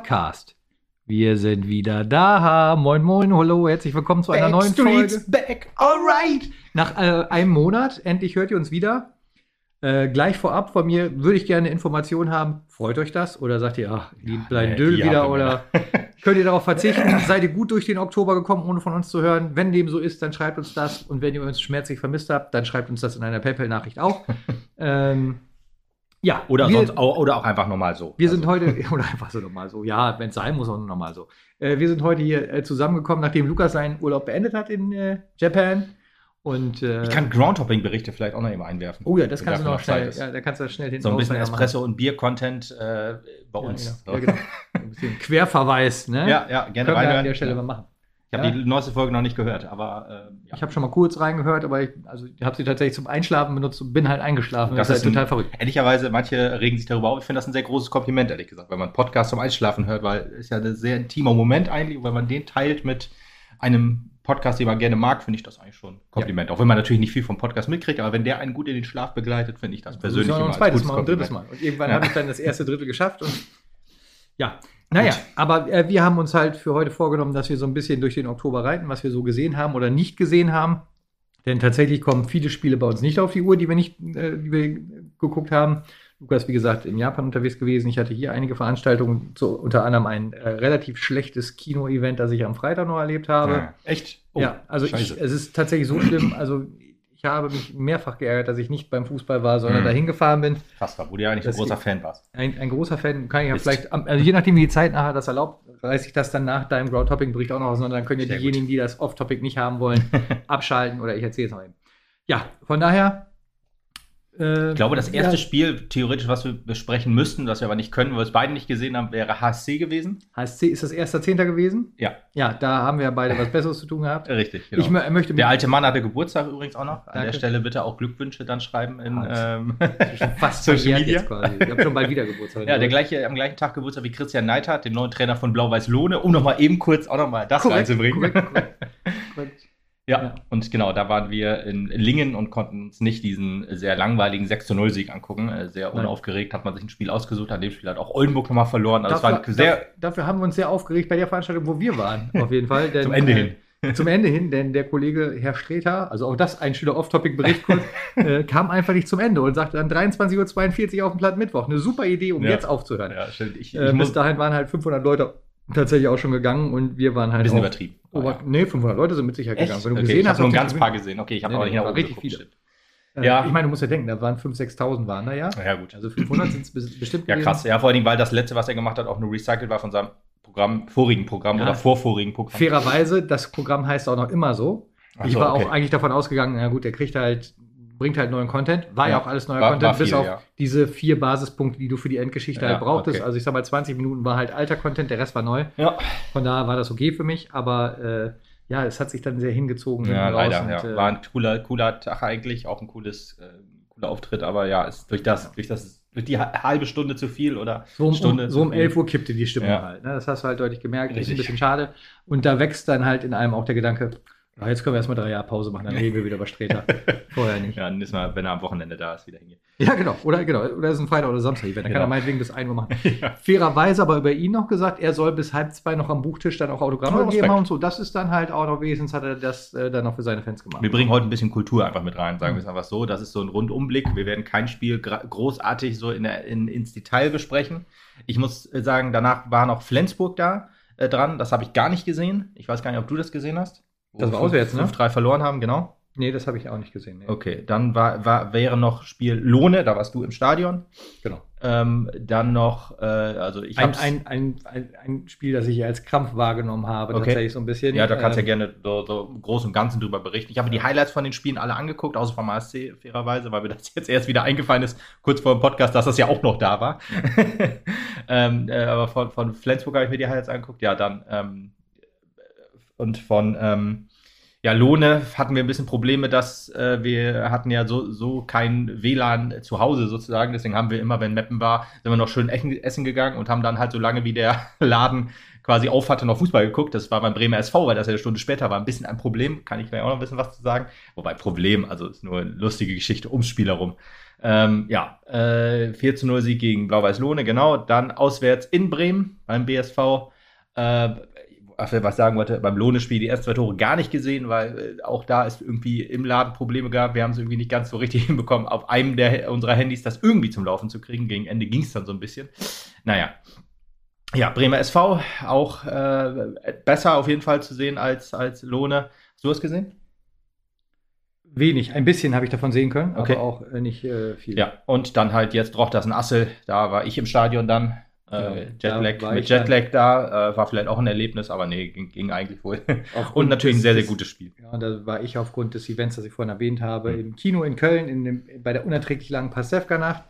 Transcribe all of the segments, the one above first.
Podcast. Wir sind wieder da. Moin, moin, hallo, herzlich willkommen zu einer neuen Folge. Back, alright. Nach einem Monat, endlich hört ihr uns wieder. Gleich vorab von mir würde ich gerne Informationen haben. Freut euch das? Oder sagt ihr, ach, die bleiben Dödel wieder? Oder könnt ihr darauf verzichten? Seid ihr gut durch den Oktober gekommen, ohne von uns zu hören? Wenn dem so ist, dann schreibt uns das. Und wenn ihr uns schmerzlich vermisst habt, dann schreibt uns das in einer PayPal-Nachricht auch. Ja, oder auch einfach normal so. Wir sind heute, oder einfach so normal so. Ja, wenn es sein muss, auch normal so. Wir sind heute hier zusammengekommen, nachdem Lukas seinen Urlaub beendet hat in Japan. Und, ich kann Groundhopping-Berichte vielleicht auch noch eben einwerfen. Oh ja, das kannst du noch schnell. Ja, da kannst du schnell hinten so ein bisschen Espresso- und Bier-Content bei uns. Ja, genau. Ein bisschen Querverweis, ne? Ja, gerne reinhören. An der Stelle mal machen. Ich habe die neueste Folge noch nicht gehört, aber ja. Ich habe schon mal kurz reingehört, aber ich habe sie tatsächlich zum Einschlafen benutzt und bin halt eingeschlafen. Das ist halt total verrückt. Ehrlicherweise, manche regen sich darüber auf. Ich finde das ein sehr großes Kompliment, ehrlich gesagt, wenn man einen Podcast zum Einschlafen hört, weil es ist ja ein sehr intimer Moment eigentlich. Und wenn man den teilt mit einem Podcast, den man gerne mag, finde ich das eigentlich schon ein Kompliment. Ja. Auch wenn man natürlich nicht viel vom Podcast mitkriegt, aber wenn der einen gut in den Schlaf begleitet, finde ich das persönlich immer ein zweites Mal und drittes Mal. Und irgendwann habe ich dann das erste Drittel geschafft und ja. Naja, aber wir haben uns halt für heute vorgenommen, dass wir so ein bisschen durch den Oktober reiten, was wir so gesehen haben oder nicht gesehen haben. Denn tatsächlich kommen viele Spiele bei uns nicht auf die Uhr, die wir geguckt haben. Lukas, wie gesagt, in Japan unterwegs gewesen. Ich hatte hier einige Veranstaltungen, unter anderem ein relativ schlechtes Kino-Event, das ich am Freitag noch erlebt habe. Ja, echt? Oh, ja, also es ist tatsächlich so schlimm. Also ich habe mich mehrfach geärgert, dass ich nicht beim Fußball war, sondern dahin gefahren bin. Krass, wo du ja eigentlich ein großer Fan warst. Ein großer Fan kann ich ja vielleicht, also je nachdem, wie die Zeit nachher das erlaubt, reiße ich das dann nach deinem Groundhopping-Bericht auch noch auseinander. Dann können ja diejenigen, die das Off-Topic nicht haben wollen, abschalten oder ich erzähle es noch eben. Ja, von daher. Ich glaube, das erste Spiel, theoretisch, was wir besprechen müssten, was wir aber nicht können, weil wir es beide nicht gesehen haben, wäre HSC gewesen. HSC ist das 1.10. gewesen? Ja. Ja, da haben wir beide was Besseres zu tun gehabt. Richtig, genau. Der alte Mann hatte Geburtstag übrigens auch noch. An der Stelle bitte auch Glückwünsche dann schreiben in fast Social Media. Quasi. Ich habe schon bald wieder Geburtstag. Ja, am gleichen Tag Geburtstag wie Christian Neidhardt, den neuen Trainer von Blau-Weiß Lohne, um nochmal eben kurz auch nochmal das reinzubringen. Korrekt. Ja, und genau, da waren wir in Lingen und konnten uns nicht diesen sehr langweiligen 6-0-Sieg angucken. Sehr unaufgeregt hat man sich ein Spiel ausgesucht. An dem Spiel hat auch Oldenburg nochmal verloren. Also dafür haben wir uns sehr aufgeregt bei der Veranstaltung, wo wir waren, auf jeden Fall. Denn, zum Ende hin. Zum Ende hin, denn der Kollege Herr Streter, also auch das ein schöner Off-Topic-Bericht kurz, kam einfach nicht zum Ende und sagte dann 23:42 Uhr auf dem Platten Mittwoch. Eine super Idee, um jetzt aufzuhören. Ja, stimmt. Bis dahin waren halt 500 Leute tatsächlich auch schon gegangen und wir waren halt. Ein bisschen übertrieben. Nee, 500 Leute sind mit Sicherheit gegangen. Wenn du gesehen hast, ich habe nur ein ganz paar gesehen. Okay, ich habe aber nicht nach oben richtig viele. Ja. Ich meine, du musst ja denken, da waren 5.000, 6.000 waren da ja. Ja, gut. Also 500 sind es bestimmt. Ja, krass. Ja, vor allem, weil das letzte, was er gemacht hat, auch nur recycelt war von seinem vorigen Programm oder vorvorigen Programm. Fairerweise, das Programm heißt auch noch immer so. Ich war auch eigentlich davon ausgegangen, na gut, der bringt halt neuen Content. War ja auch alles neuer Content, bis auf diese 4 Basispunkte, die du für die Endgeschichte halt brauchtest. Okay. Also ich sag mal, 20 Minuten war halt alter Content, der Rest war neu. Ja. Von daher war das okay für mich, aber es hat sich dann sehr hingezogen. Ja, leider. Und, war ein cooler Tag eigentlich, auch ein cooler Auftritt, aber ja, ist durch die halbe Stunde zu viel oder Stunde. So um 11 Uhr kippte die Stimmung halt. Ne? Das hast du halt deutlich gemerkt. Das ist ein bisschen schade. Und da wächst dann halt in einem auch der Gedanke, jetzt können wir erstmal 3 Jahre Pause machen, dann reden wir wieder über Streter. Vorher nicht. Ja, dann ist mal, wenn er am Wochenende da ist, wieder hingehen. Ja, genau. Oder es ist ein Freitag oder Samstag. Dann kann er meinetwegen bis 1 Uhr machen. Ja. Fairerweise aber über ihn noch gesagt, er soll bis 1:30 noch am Buchtisch dann auch Autogramme geben und so. Das ist dann halt auch noch wenigstens, hat er das dann noch für seine Fans gemacht. Wir bringen heute ein bisschen Kultur einfach mit rein, sagen wir es einfach so. Das ist so ein Rundumblick. Wir werden kein Spiel großartig so ins Detail besprechen. Ich muss sagen, danach war noch Flensburg da dran. Das habe ich gar nicht gesehen. Ich weiß gar nicht, ob du das gesehen hast. Das war auswärts, ne? 5-3 verloren haben, genau. Nee, das habe ich auch nicht gesehen. Nee. Okay, dann wäre noch Spiel Lohne, da warst du im Stadion. Genau. Dann noch, also ich habe ein Spiel, das ich als Krampf wahrgenommen habe, tatsächlich so ein bisschen. Ja, da kannst du ja gerne so im Großen und Ganzen drüber berichten. Ich habe die Highlights von den Spielen alle angeguckt, außer vom ASC, fairerweise, weil mir das jetzt erst wieder eingefallen ist, kurz vor dem Podcast, dass das ja auch noch da war. Aber von Flensburg habe ich mir die Highlights angeguckt. Ja, dann und von Ja, Lohne hatten wir ein bisschen Probleme, dass wir hatten ja so kein WLAN zu Hause sozusagen. Deswegen haben wir immer, wenn Meppen war, sind wir noch schön essen gegangen und haben dann halt so lange, wie der Laden quasi auf hatte, noch Fußball geguckt. Das war beim Bremer SV, weil das ja eine Stunde später war. Ein bisschen ein Problem, kann ich gleich auch noch ein bisschen was zu sagen. Wobei Problem, also ist nur eine lustige Geschichte ums Spiel herum. 4:0 Sieg gegen Blau-Weiß Lohne, genau. Dann auswärts in Bremen beim BSV. Was sagen wollte, beim Lohne-Spiel die ersten 2 Tore gar nicht gesehen, weil auch da es irgendwie im Laden Probleme gab. Wir haben es irgendwie nicht ganz so richtig hinbekommen, auf einem unserer Handys das irgendwie zum Laufen zu kriegen. Gegen Ende ging es dann so ein bisschen. Naja. Ja, Bremer SV auch besser auf jeden Fall zu sehen als Lohne. Hast du es gesehen? Wenig, ein bisschen habe ich davon sehen können, okay. Aber auch nicht viel. Ja, und dann halt jetzt Drochtersen-Assel, da war ich im Stadion dann. Jetlag da, war vielleicht auch ein Erlebnis, aber nee, ging eigentlich wohl. Und natürlich ein sehr, sehr gutes Spiel. Ja, und da war ich aufgrund des Events, das ich vorhin erwähnt habe, im Kino in Köln, bei der unerträglich langen Pastewka-Nacht.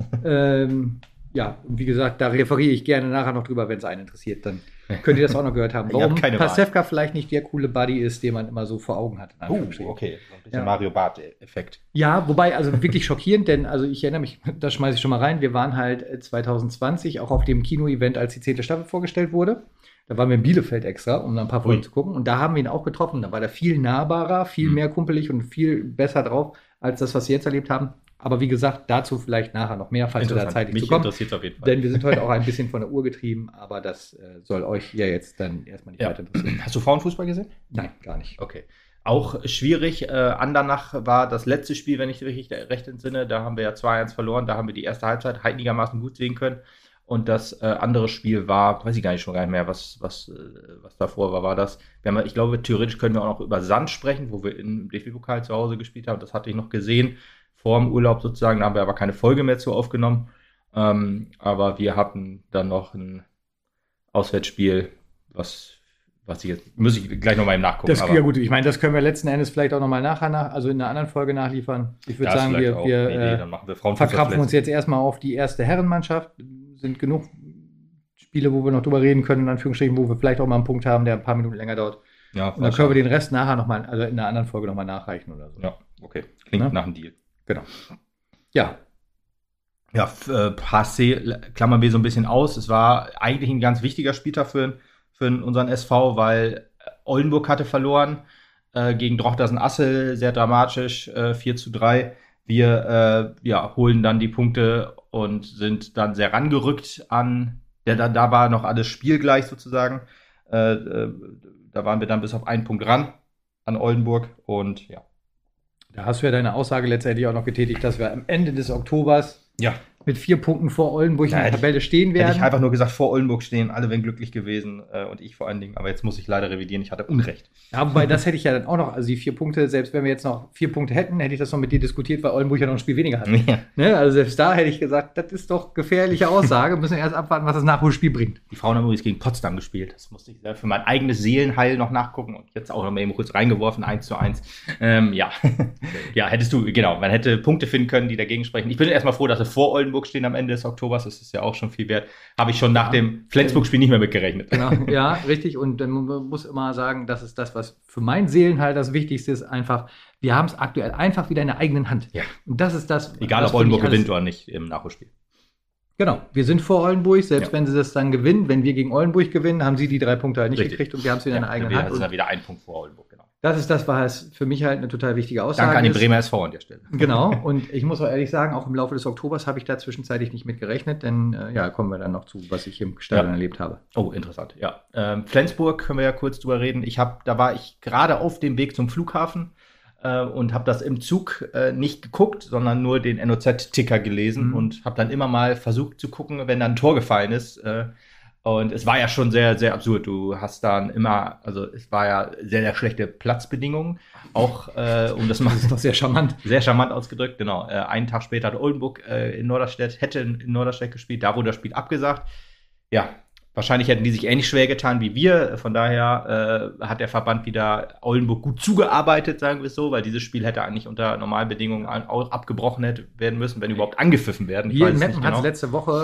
Ja, und wie gesagt, da referiere ich gerne nachher noch drüber, wenn es einen interessiert, dann könnt ihr das auch noch gehört haben. Warum Pastewka vielleicht nicht der coole Buddy ist, den man immer so vor Augen hat. Okay, so ein bisschen Mario Barth-Effekt. Ja, wobei, also wirklich schockierend, denn also ich erinnere mich, das schmeiße ich schon mal rein, wir waren halt 2020 auch auf dem Kino-Event, als die 10. Staffel vorgestellt wurde. Da waren wir in Bielefeld extra, um da ein paar Folgen zu gucken. Und da haben wir ihn auch getroffen. Da war der viel nahbarer, viel mehr kumpelig und viel besser drauf, als das, was wir jetzt erlebt haben. Aber wie gesagt, dazu vielleicht nachher noch mehr, falls wir da zeitlich zu kommen. Mich interessiert auf jeden Fall. Denn wir sind heute auch ein bisschen von der Uhr getrieben, aber das soll euch ja jetzt dann erstmal nicht weiter interessieren. Hast du Frauenfußball gesehen? Nein, gar nicht. Okay. Auch schwierig. Andernach war das letzte Spiel, wenn ich recht entsinne. Da haben wir ja 2-1 verloren. Da haben wir die erste Halbzeit einigermaßen gut sehen können. Und das andere Spiel war, weiß ich gar nicht mehr, was davor war das. Ich glaube, theoretisch können wir auch noch über Sand sprechen, wo wir im DFB-Pokal zu Hause gespielt haben. Das hatte ich noch gesehen. Vor dem Urlaub sozusagen, da haben wir aber keine Folge mehr zu aufgenommen. Aber wir hatten dann noch ein Auswärtsspiel, was ich jetzt, muss ich gleich nochmal nachgucken. Ja gut, ich meine, das können wir letzten Endes vielleicht auch nochmal also in einer anderen Folge nachliefern. Ich würde sagen, wir verkrapfen uns jetzt erstmal auf die erste Herrenmannschaft. Sind genug Spiele, wo wir noch drüber reden können, in Anführungsstrichen, wo wir vielleicht auch mal einen Punkt haben, der ein paar Minuten länger dauert. Ja, und dann können wir den Rest nachher nochmal, also in einer anderen Folge nochmal nachreichen oder so. Ja, okay. Klingt nach einem Deal. Genau. Ja. Ja, HSC klammern wir so ein bisschen aus. Es war eigentlich ein ganz wichtiger Spieltag für unseren SV, weil Oldenburg hatte verloren gegen Drochtersen-Assel, sehr dramatisch, 4:3. Wir holen dann die Punkte und sind dann sehr rangerückt an, da war noch alles spielgleich sozusagen. Da waren wir dann bis auf einen Punkt ran an Oldenburg und ja. Da hast du ja deine Aussage letztendlich auch noch getätigt, dass wir am Ende des Oktobers mit 4 Punkten vor Oldenburg in der Tabelle stehen werden. Hätte ich einfach nur gesagt, vor Oldenburg stehen, alle wären glücklich gewesen und ich vor allen Dingen. Aber jetzt muss ich leider revidieren, ich hatte Unrecht. Ja, wobei das hätte ich ja dann auch noch, also die 4 Punkte, selbst wenn wir jetzt noch 4 Punkte hätten, hätte ich das noch mit dir diskutiert, weil Oldenburg ja noch ein Spiel weniger hat. Ja. Ne? Also selbst da hätte ich gesagt, das ist doch gefährliche Aussage, müssen erst abwarten, was das Nachholspiel bringt. Die Frauen haben übrigens gegen Potsdam gespielt. Das musste ich für mein eigenes Seelenheil noch nachgucken und jetzt auch noch mal eben kurz reingeworfen, 1:1. Ja, hättest du, genau, man hätte Punkte finden können, die dagegen sprechen. Ich bin erstmal froh, dass wir vor Oldenburg stehen am Ende des Oktobers, das ist ja auch schon viel wert. Habe ich schon nach dem Flensburg-Spiel nicht mehr mitgerechnet. Genau, ja, richtig. Und dann muss immer sagen, das ist das, was für mein Seelenheil das Wichtigste ist, einfach, wir haben es aktuell einfach wieder in der eigenen Hand. Ja. Und das ist das. Egal, ob Oldenburg gewinnt oder nicht im Nachholspiel. Genau, wir sind vor Oldenburg, selbst wenn sie das dann gewinnen. Wenn wir gegen Oldenburg gewinnen, haben sie die 3 Punkte halt nicht gekriegt und wir haben es wieder in der eigenen Hand. Das ist dann wieder 1 Punkt vor Oldenburg, genau. Das ist das, was für mich halt eine total wichtige Aussage ist. Danke an den Bremer SV an der Stelle. Genau, und ich muss auch ehrlich sagen, auch im Laufe des Oktobers habe ich da zwischenzeitlich nicht mit gerechnet, denn kommen wir dann noch zu, was ich im Stadion erlebt habe. Oh, interessant, ja. Flensburg können wir ja kurz drüber reden. Da war ich gerade auf dem Weg zum Flughafen und habe das im Zug nicht geguckt, sondern nur den NOZ-Ticker gelesen und habe dann immer mal versucht zu gucken, wenn da ein Tor gefallen ist. Und es war ja schon sehr, sehr absurd. Du hast dann immer, also es war ja sehr, sehr schlechte Platzbedingungen. Auch, das ist doch sehr charmant. Sehr charmant ausgedrückt, genau. Einen Tag später hat Oldenburg hätte in Norderstedt gespielt. Da wurde das Spiel abgesagt. Ja, wahrscheinlich hätten die sich ähnlich schwer getan wie wir. Von daher hat der Verband wieder Oldenburg gut zugearbeitet, sagen wir es so, weil dieses Spiel hätte eigentlich unter normalen Bedingungen auch abgebrochen werden müssen, wenn überhaupt angepfiffen werden. Hier in Meppen hat es letzte Woche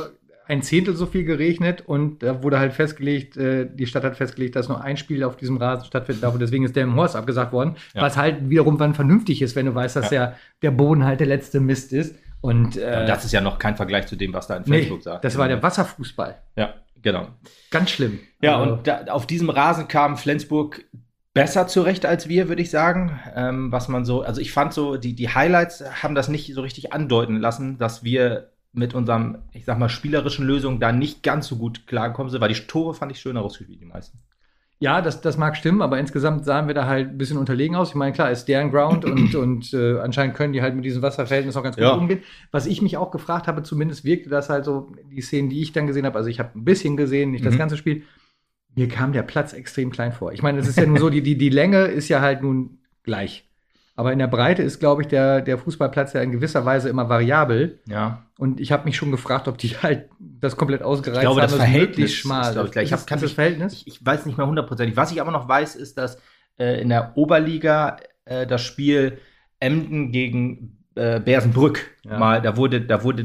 ein Zehntel so viel geregnet und da wurde halt festgelegt, die Stadt hat festgelegt, dass nur ein Spiel auf diesem Rasen stattfinden darf und deswegen ist der im Horst abgesagt worden, was halt wiederum dann vernünftig ist, wenn du weißt, dass der Boden halt der letzte Mist ist. Und das ist ja noch kein Vergleich zu dem, was da in Flensburg sagt. Das war der Wasserfußball. Ja, genau. Ganz schlimm. Ja, und auf diesem Rasen kam Flensburg besser zurecht als wir, würde ich sagen. Was man so, also ich fand so, die Highlights haben das nicht so richtig andeuten lassen, dass wir mit unserem, ich sag mal, spielerischen Lösungen da nicht ganz so gut klargekommen sind, weil die Tore fand ich schöner rausgespielt, die meisten. Ja, das mag stimmen, aber insgesamt sahen wir da halt ein bisschen unterlegen aus. Ich meine, klar, ist deren Ground und anscheinend können die halt mit diesem Wasserverhältnis auch ganz gut umgehen. Was ich mich auch gefragt habe, zumindest wirkte das halt so, die Szenen, die ich dann gesehen habe, also ich habe ein bisschen gesehen, nicht das ganze Spiel, mir kam der Platz extrem klein vor. Ich meine, es ist ja nur so, die Länge ist ja halt nun gleich. Aber in der Breite ist, glaube ich, der Fußballplatz ja in gewisser Weise immer variabel. Ja. Und ich habe mich schon gefragt, ob die halt das komplett ausgereizt haben. Ich glaube, das Verhältnis schmal ist, ich habe das Verhältnis? Ich weiß nicht mehr hundertprozentig. Was ich aber noch weiß, ist, dass in der Oberliga das Spiel Emden gegen Bersenbrück da wurde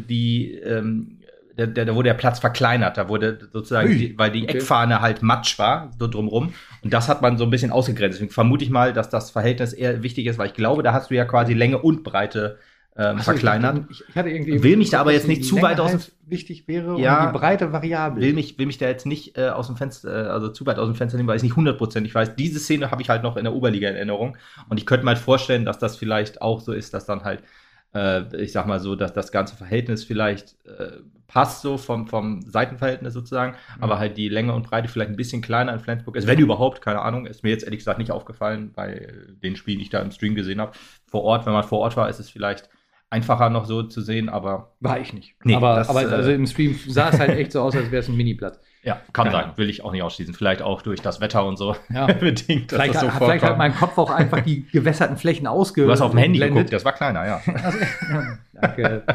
der Platz verkleinert. Da wurde sozusagen, weil die Eckfahne halt matsch war, so drumrum. Und das hat man so ein bisschen ausgegrenzt. Deswegen vermute ich mal, dass das Verhältnis eher wichtig ist, weil ich glaube, da hast du ja quasi Länge und Breite verkleinert. Ich hatte irgendwie will mich da aber jetzt nicht zu weit aus dem wichtig wäre und die Breite variabel. Will mich da jetzt nicht aus dem Fenster, also zu weit aus dem Fenster nehmen, weil ich nicht 100% weiß. Diese Szene habe ich halt noch in der Oberliga in Erinnerung. Und ich könnte mir halt vorstellen, dass das vielleicht auch so ist, dass dann halt ich sag mal so, dass das ganze Verhältnis vielleicht passt so vom Seitenverhältnis sozusagen, aber halt die Länge und Breite vielleicht ein bisschen kleiner in Flensburg ist, wenn überhaupt, keine Ahnung, ist mir jetzt ehrlich gesagt nicht aufgefallen bei den Spielen, die ich da im Stream gesehen habe. Vor Ort, wenn man vor Ort war, ist es vielleicht einfacher noch so zu sehen, aber war ich nicht. Nee, aber also im Stream sah es halt echt so aus, als wäre es ein Miniplatz. Ja, kann sein, will ich auch nicht ausschließen. Vielleicht auch durch das Wetter und so bedingt, dass vielleicht, das so vorkommt. Vielleicht hat mein Kopf auch einfach die gewässerten Flächen ausgeblendet. Du hast auf dem Handy geguckt, das war kleiner, ja. Danke.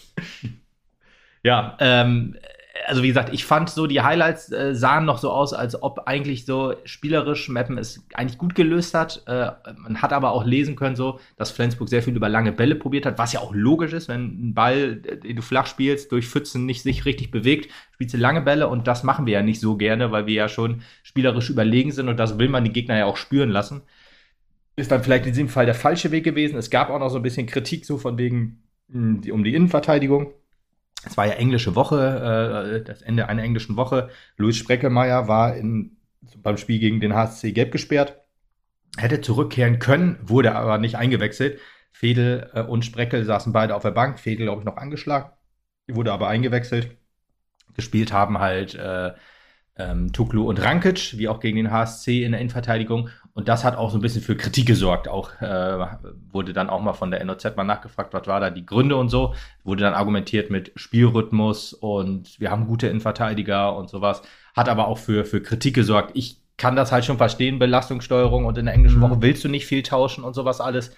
Ja, also wie gesagt, ich fand so, die Highlights sahen noch so aus, als ob eigentlich so spielerisch Meppen es eigentlich gut gelöst hat. Man hat aber auch lesen können, so, dass Flensburg sehr viel über lange Bälle probiert hat, was ja auch logisch ist, wenn ein Ball, den du flach spielst, durch Pfützen nicht sich richtig bewegt, spielst du lange Bälle und das machen wir ja nicht so gerne, weil wir ja schon spielerisch überlegen sind und das will man die Gegner ja auch spüren lassen. Ist dann vielleicht in diesem Fall der falsche Weg gewesen. Es gab auch noch so ein bisschen Kritik so von wegen um die Innenverteidigung. Es war ja englische Woche, das Ende einer englischen Woche. Luis Spreckelmeier war beim Spiel gegen den HSC gelb gesperrt. Hätte zurückkehren können, wurde aber nicht eingewechselt. Fedel und Spreckel saßen beide auf der Bank. Fedel, glaube ich, noch angeschlagen. Wurde aber eingewechselt. Gespielt haben halt Tuklu und Rankic, wie auch gegen den HSC in der Innenverteidigung. Und das hat auch so ein bisschen für Kritik gesorgt. Auch wurde dann auch mal von der NOZ mal nachgefragt, was war da die Gründe und so. Wurde dann argumentiert mit Spielrhythmus und wir haben gute Innenverteidiger und sowas. Hat aber auch für Kritik gesorgt. Ich kann das halt schon verstehen, Belastungssteuerung und in der englischen Woche willst du nicht viel tauschen und sowas alles.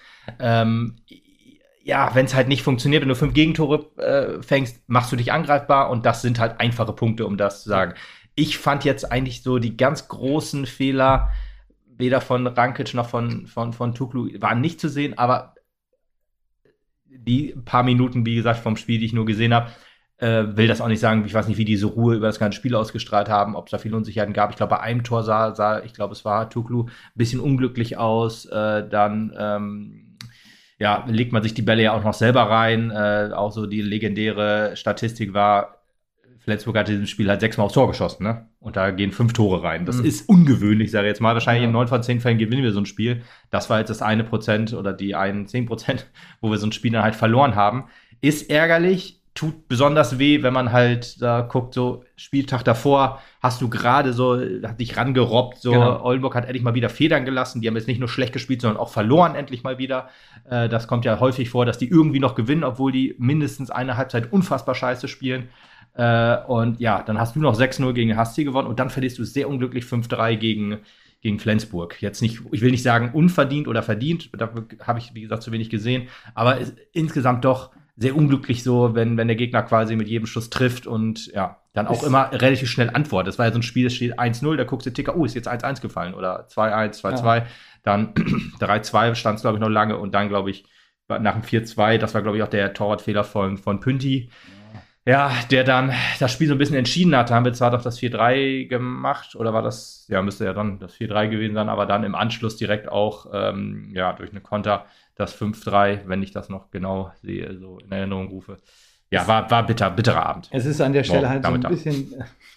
Ja, wenn es halt nicht funktioniert, wenn du 5 Gegentore fängst, machst du dich angreifbar und das sind halt einfache Punkte, um das zu sagen. Ich fand jetzt eigentlich so die ganz großen Fehler weder von Rankic noch von Tuklu waren nicht zu sehen, aber die paar Minuten, wie gesagt, vom Spiel, die ich nur gesehen habe, will das auch nicht sagen. Ich weiß nicht, wie diese Ruhe über das ganze Spiel ausgestrahlt haben, ob es da viele Unsicherheiten gab. Ich glaube, bei einem Tor sah ich glaube, es war Tuklu, ein bisschen unglücklich aus. Dann legt man sich die Bälle ja auch noch selber rein. Auch so die legendäre Statistik war, Flensburg hat in diesem Spiel halt 6-mal aufs Tor geschossen, ne? Und da gehen 5 Tore rein. Das ist ungewöhnlich, sage ich jetzt mal. Wahrscheinlich in 9 von 10 Fällen gewinnen wir so ein Spiel. Das war jetzt das 1% oder die 10%, wo wir so ein Spiel dann halt verloren haben. Ist ärgerlich, tut besonders weh, wenn man halt da guckt, so Spieltag davor hast du gerade so, hat dich rangerobbt, so Oldenburg hat endlich mal wieder Federn gelassen. Die haben jetzt nicht nur schlecht gespielt, sondern auch verloren endlich mal wieder. Das kommt ja häufig vor, dass die irgendwie noch gewinnen, obwohl die mindestens eine Halbzeit unfassbar scheiße spielen. Und ja, dann hast du noch 6-0 gegen den HSC gewonnen und dann verlierst du sehr unglücklich 5-3 gegen Flensburg. Jetzt nicht, ich will nicht sagen unverdient oder verdient, dafür habe ich, wie gesagt, zu wenig gesehen, aber insgesamt doch sehr unglücklich so, wenn der Gegner quasi mit jedem Schuss trifft und ja, dann auch immer relativ schnell antwortet. Das war ja so ein Spiel, das steht 1-0, da guckst du Ticker, ist jetzt 1-1 gefallen oder 2-1, 2-2, dann 3-2 stand es, glaube ich, noch lange und dann, glaube ich, nach dem 4-2, das war, glaube ich, auch der Torwartfehler von Pünti. ja, der dann das Spiel so ein bisschen entschieden hat. Da haben wir zwar doch das 4-3 gemacht, oder war das, ja, müsste ja dann das 4-3 gewesen sein, aber dann im Anschluss direkt auch, durch eine Konter das 5-3, wenn ich das noch genau sehe, so in Erinnerung rufe. Ja, war bitterer Abend. Es ist an der Stelle halt so ein bisschen,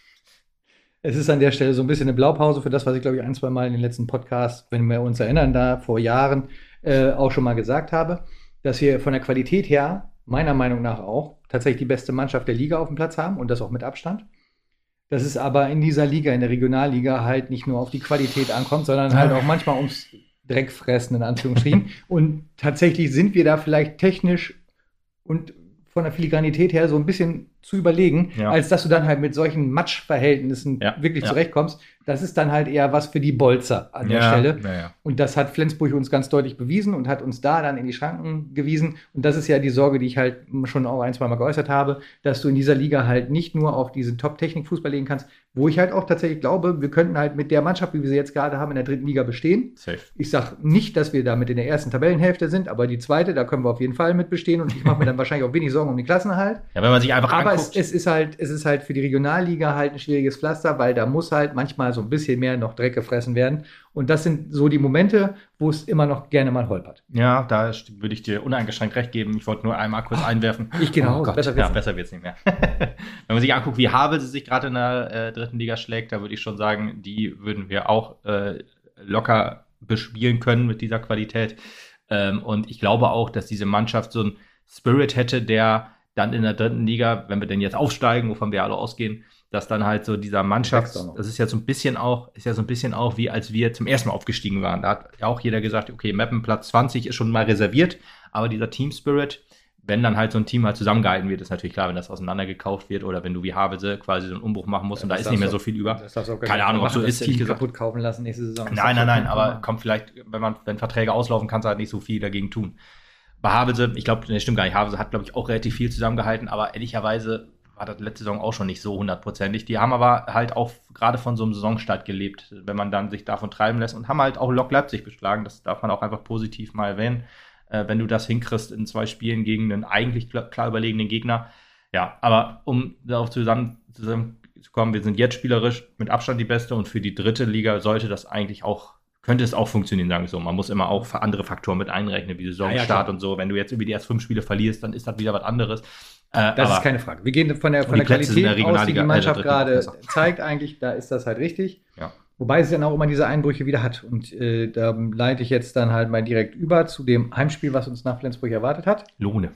eine Blaupause für das, was ich, glaube ich, 1-2 Mal in den letzten Podcasts, wenn wir uns erinnern, da vor Jahren auch schon mal gesagt habe, dass wir von der Qualität her, meiner Meinung nach auch, tatsächlich die beste Mannschaft der Liga auf dem Platz haben und das auch mit Abstand. Dass es aber in dieser Liga, in der Regionalliga, halt nicht nur auf die Qualität ankommt, sondern halt auch manchmal ums Dreckfressen, in Anführungsstrichen. Und tatsächlich sind wir da vielleicht technisch und von der Filigranität her so ein bisschen zu überlegen, als dass du dann halt mit solchen Matschverhältnissen wirklich zurechtkommst. Das ist dann halt eher was für die Bolzer an der Stelle. Ja. Und das hat Flensburg uns ganz deutlich bewiesen und hat uns da dann in die Schranken gewiesen. Und das ist ja die Sorge, die ich halt schon auch 1-2 Mal geäußert habe, dass du in dieser Liga halt nicht nur auf diesen Top-Technik-Fußball legen kannst, wo ich halt auch tatsächlich glaube, wir könnten halt mit der Mannschaft, wie wir sie jetzt gerade haben, in der 3. Liga bestehen. Safe. Ich sage nicht, dass wir damit in der ersten Tabellenhälfte sind, aber die 2., da können wir auf jeden Fall mit bestehen. Und ich mache mir dann wahrscheinlich auch wenig Sorgen um den Klassenerhalt. Ja, wenn man sich einfach aber anguckt. Es ist halt für die Regionalliga halt ein schwieriges Pflaster, weil da muss halt manchmal so ein bisschen mehr noch Dreck gefressen werden. Und das sind so die Momente, wo es immer noch gerne mal holpert. Ja, da würde ich dir uneingeschränkt recht geben. Ich wollte nur einmal kurz einwerfen. Ich gehe nach Hause. Besser wird's nicht mehr. Wenn man sich anguckt, wie Havelse sich gerade in der 3. Liga schlägt, da würde ich schon sagen, die würden wir auch locker bespielen können mit dieser Qualität. Und ich glaube auch, dass diese Mannschaft so einen Spirit hätte, der dann in der 3. Liga, wenn wir denn jetzt aufsteigen, wovon wir alle ausgehen, dass dann halt so dieser Mannschaft, das ist ja so ein bisschen auch, wie als wir zum ersten Mal aufgestiegen waren. Da hat ja auch jeder gesagt, okay, Meppen Platz 20 ist schon mal reserviert, aber dieser Team Spirit, wenn dann halt so ein Team halt zusammengehalten wird, ist natürlich klar, wenn das auseinandergekauft wird oder wenn du wie Havelse quasi so einen Umbruch machen musst und da ist nicht mehr so viel über. Keine Ahnung, ob so ist, ehrlich gesagt. Kaputt kaufen lassen nächste Saison. Nein, aber kommt vielleicht, wenn Verträge auslaufen, kannst du halt nicht so viel dagegen tun. Bei Havelse, ich glaube, das stimmt gar nicht, Havelse hat, glaube ich, auch relativ viel zusammengehalten, aber ehrlicherweise war das letzte Saison auch schon nicht so 100%ig. Die haben aber halt auch gerade von so einem Saisonstart gelebt, wenn man dann sich davon treiben lässt und haben halt auch Lok Leipzig beschlagen. Das darf man auch einfach positiv mal erwähnen, wenn du das hinkriegst in 2 Spielen gegen einen eigentlich klar überlegenen Gegner. Ja, aber um darauf zusammenzukommen, wir sind jetzt spielerisch mit Abstand die Beste und für die 3. Liga könnte es auch funktionieren, sagen wir so. Man muss immer auch andere Faktoren mit einrechnen, wie Saisonstart und so. Wenn du jetzt über die ersten 5 Spiele verlierst, dann ist das wieder was anderes. Das ist keine Frage. Wir gehen von der Qualität aus, die die Mannschaft gerade zeigt eigentlich, da ist das halt richtig. Ja. Wobei es dann auch immer diese Einbrüche wieder hat. Und da leite ich jetzt dann halt mal direkt über zu dem Heimspiel, was uns nach Flensburg erwartet hat. Lohne.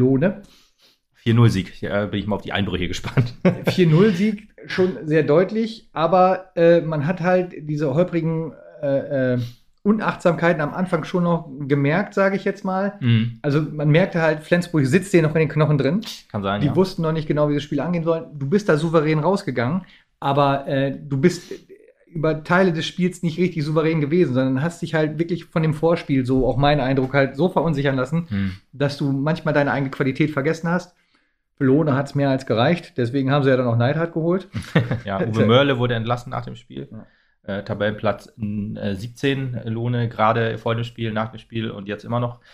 4-0-Sieg. Bin ich mal auf die Einbrüche gespannt. 4-0-Sieg, schon sehr deutlich. Aber man hat halt diese holprigen Unachtsamkeiten am Anfang schon noch gemerkt, sage ich jetzt mal. Mhm. Also man merkte halt, Flensburg sitzt denen noch in den Knochen drin. Kann sein, Die wussten noch nicht genau, wie das Spiel angehen soll. Du bist da souverän rausgegangen, aber du bist über Teile des Spiels nicht richtig souverän gewesen, sondern hast dich halt wirklich von dem Vorspiel, so auch mein Eindruck, halt so verunsichern lassen, dass du manchmal deine eigene Qualität vergessen hast. Für Lohne hat es mehr als gereicht, deswegen haben sie ja dann auch Neidhardt geholt. Ja, Uwe Mörle wurde entlassen nach dem Spiel. Ja. Tabellenplatz 17 Lohne, gerade vor dem Spiel, nach dem Spiel und jetzt immer noch.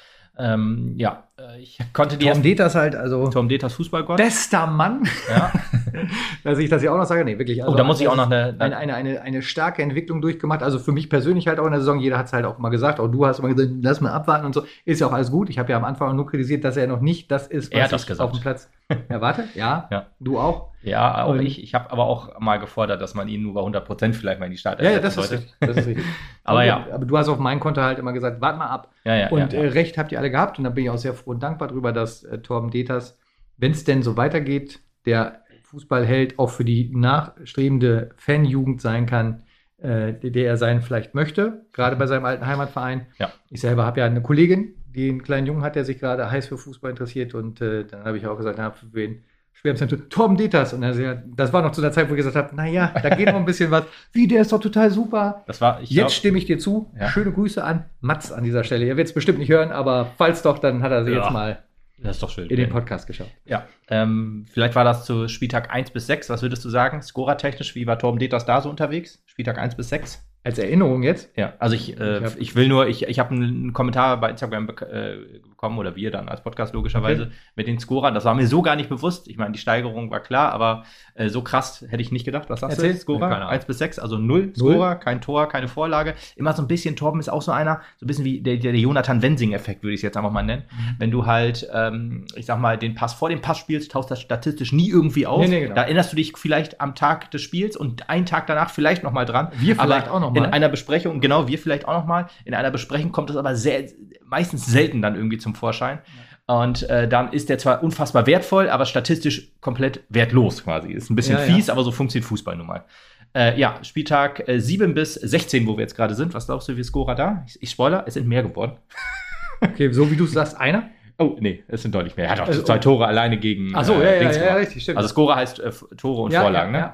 Ich konnte die Tom Deters halt, also Tom Deters Fußballgott. Bester Mann. Ja. Dass ich das ja auch noch sage, nee, wirklich. Also da muss ich auch noch eine starke Entwicklung durchgemacht. Also für mich persönlich halt auch in der Saison, jeder hat es halt auch mal gesagt, auch du hast immer gesagt, lass mal abwarten und so. Ist ja auch alles gut. Ich habe ja am Anfang nur kritisiert, dass er noch nicht das ist, was ich auf dem Platz erwarte. Ja, du auch. Ja, auch ich habe aber auch mal gefordert, dass man ihn nur bei 100% vielleicht mal in die Startelf Ja, das ist richtig. Aber du hast auf mein Konto halt immer gesagt, warte mal ab. Recht habt ihr alle gehabt und da bin ich auch sehr froh und dankbar drüber, dass Torben Deters, wenn es denn so weitergeht, der Fußballheld auch für die nachstrebende Fanjugend sein kann, der er sein vielleicht möchte, gerade bei seinem alten Heimatverein. Ja. Ich selber habe ja eine Kollegin, die einen kleinen Jungen hat, der sich gerade heiß für Fußball interessiert und dann habe ich auch gesagt, für wen schwärmst du? Torben Deters. Und das war noch zu der Zeit, wo ich gesagt habe, naja, da geht noch ein bisschen was. Wie, der ist doch total super. Jetzt stimme ich dir zu. Ja. Schöne Grüße an Mats an dieser Stelle. Ihr werdet es bestimmt nicht hören, aber falls doch, dann hat er sie jetzt mal das ist doch schön, in den Podcast geschaut. Ja, vielleicht war das zu Spieltag 1 bis 6. Was würdest du sagen? Scorertechnisch, wie war Torben Deters da so unterwegs? Spieltag 1 bis 6? Als Erinnerung jetzt? Ja, also ich habe einen Kommentar bei Instagram bekommen, oder wir dann als Podcast logischerweise, mit den Scorern. Das war mir so gar nicht bewusst. Ich meine, die Steigerung war klar, aber so krass hätte ich nicht gedacht. Was sagst du? Scorer? 1 bis 6, also 0 Scorer, kein Tor, keine Vorlage. Immer so ein bisschen, Torben ist auch so einer, so ein bisschen wie der Jonathan Wensing-Effekt, würde ich es jetzt einfach mal nennen. Wenn du halt, ich sag mal, den Pass vor dem Pass spielst, tauchst das statistisch nie irgendwie auf. Nee, genau. Da erinnerst du dich vielleicht am Tag des Spiels und einen Tag danach vielleicht noch mal dran. Wir vielleicht auch noch mal. In einer Besprechung, genau, wir vielleicht auch noch mal. In einer Besprechung kommt es aber meistens selten dann irgendwie zum Vorschein. Ja. Und dann ist der zwar unfassbar wertvoll, aber statistisch komplett wertlos quasi. Ist ein bisschen fies, aber so funktioniert Fußball nun mal. Spieltag 7 bis 16, wo wir jetzt gerade sind. Was glaubst du, wie Scorer da? Ich spoiler, es sind mehr geworden. Okay, so wie du sagst, einer? Oh, nee, es sind deutlich mehr. Er hat auch 2 Tore alleine gegen Ach so, ja, richtig, stimmt. Also Scorer heißt Tore und Vorlagen, ne? Ja.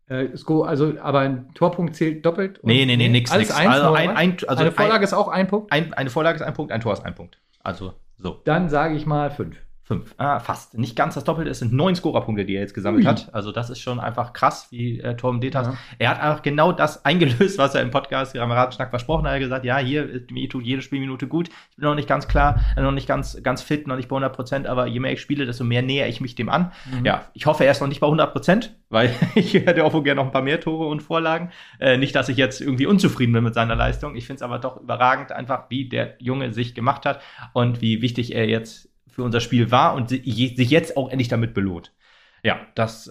Also, aber ein Torpunkt zählt doppelt? Nee, nix. Alles eins, also eine Vorlage ist auch ein Punkt? Eine Vorlage ist ein Punkt, ein Tor ist ein Punkt. Also so. Dann sage ich mal 5. 5. Fast. Nicht ganz das Doppelte. Es sind 9 Scorerpunkte, die er jetzt gesammelt hat. Also das ist schon einfach krass, wie Torben Deters. Ja. Er hat einfach genau das eingelöst, was er im Podcast Kameradenschnack versprochen hat. Er hat gesagt, ja, mir tut jede Spielminute gut. Ich bin noch nicht ganz klar, noch nicht ganz fit, noch nicht bei 100%, aber je mehr ich spiele, desto mehr näher ich mich dem an. Ja, ich hoffe, er ist noch nicht bei 100%, weil ich hätte auch gerne noch ein paar mehr Tore und Vorlagen. Nicht, dass ich jetzt irgendwie unzufrieden bin mit seiner Leistung. Ich finde es aber doch überragend einfach, wie der Junge sich gemacht hat und wie wichtig er jetzt für unser Spiel war und sich jetzt auch endlich damit belohnt. Ja,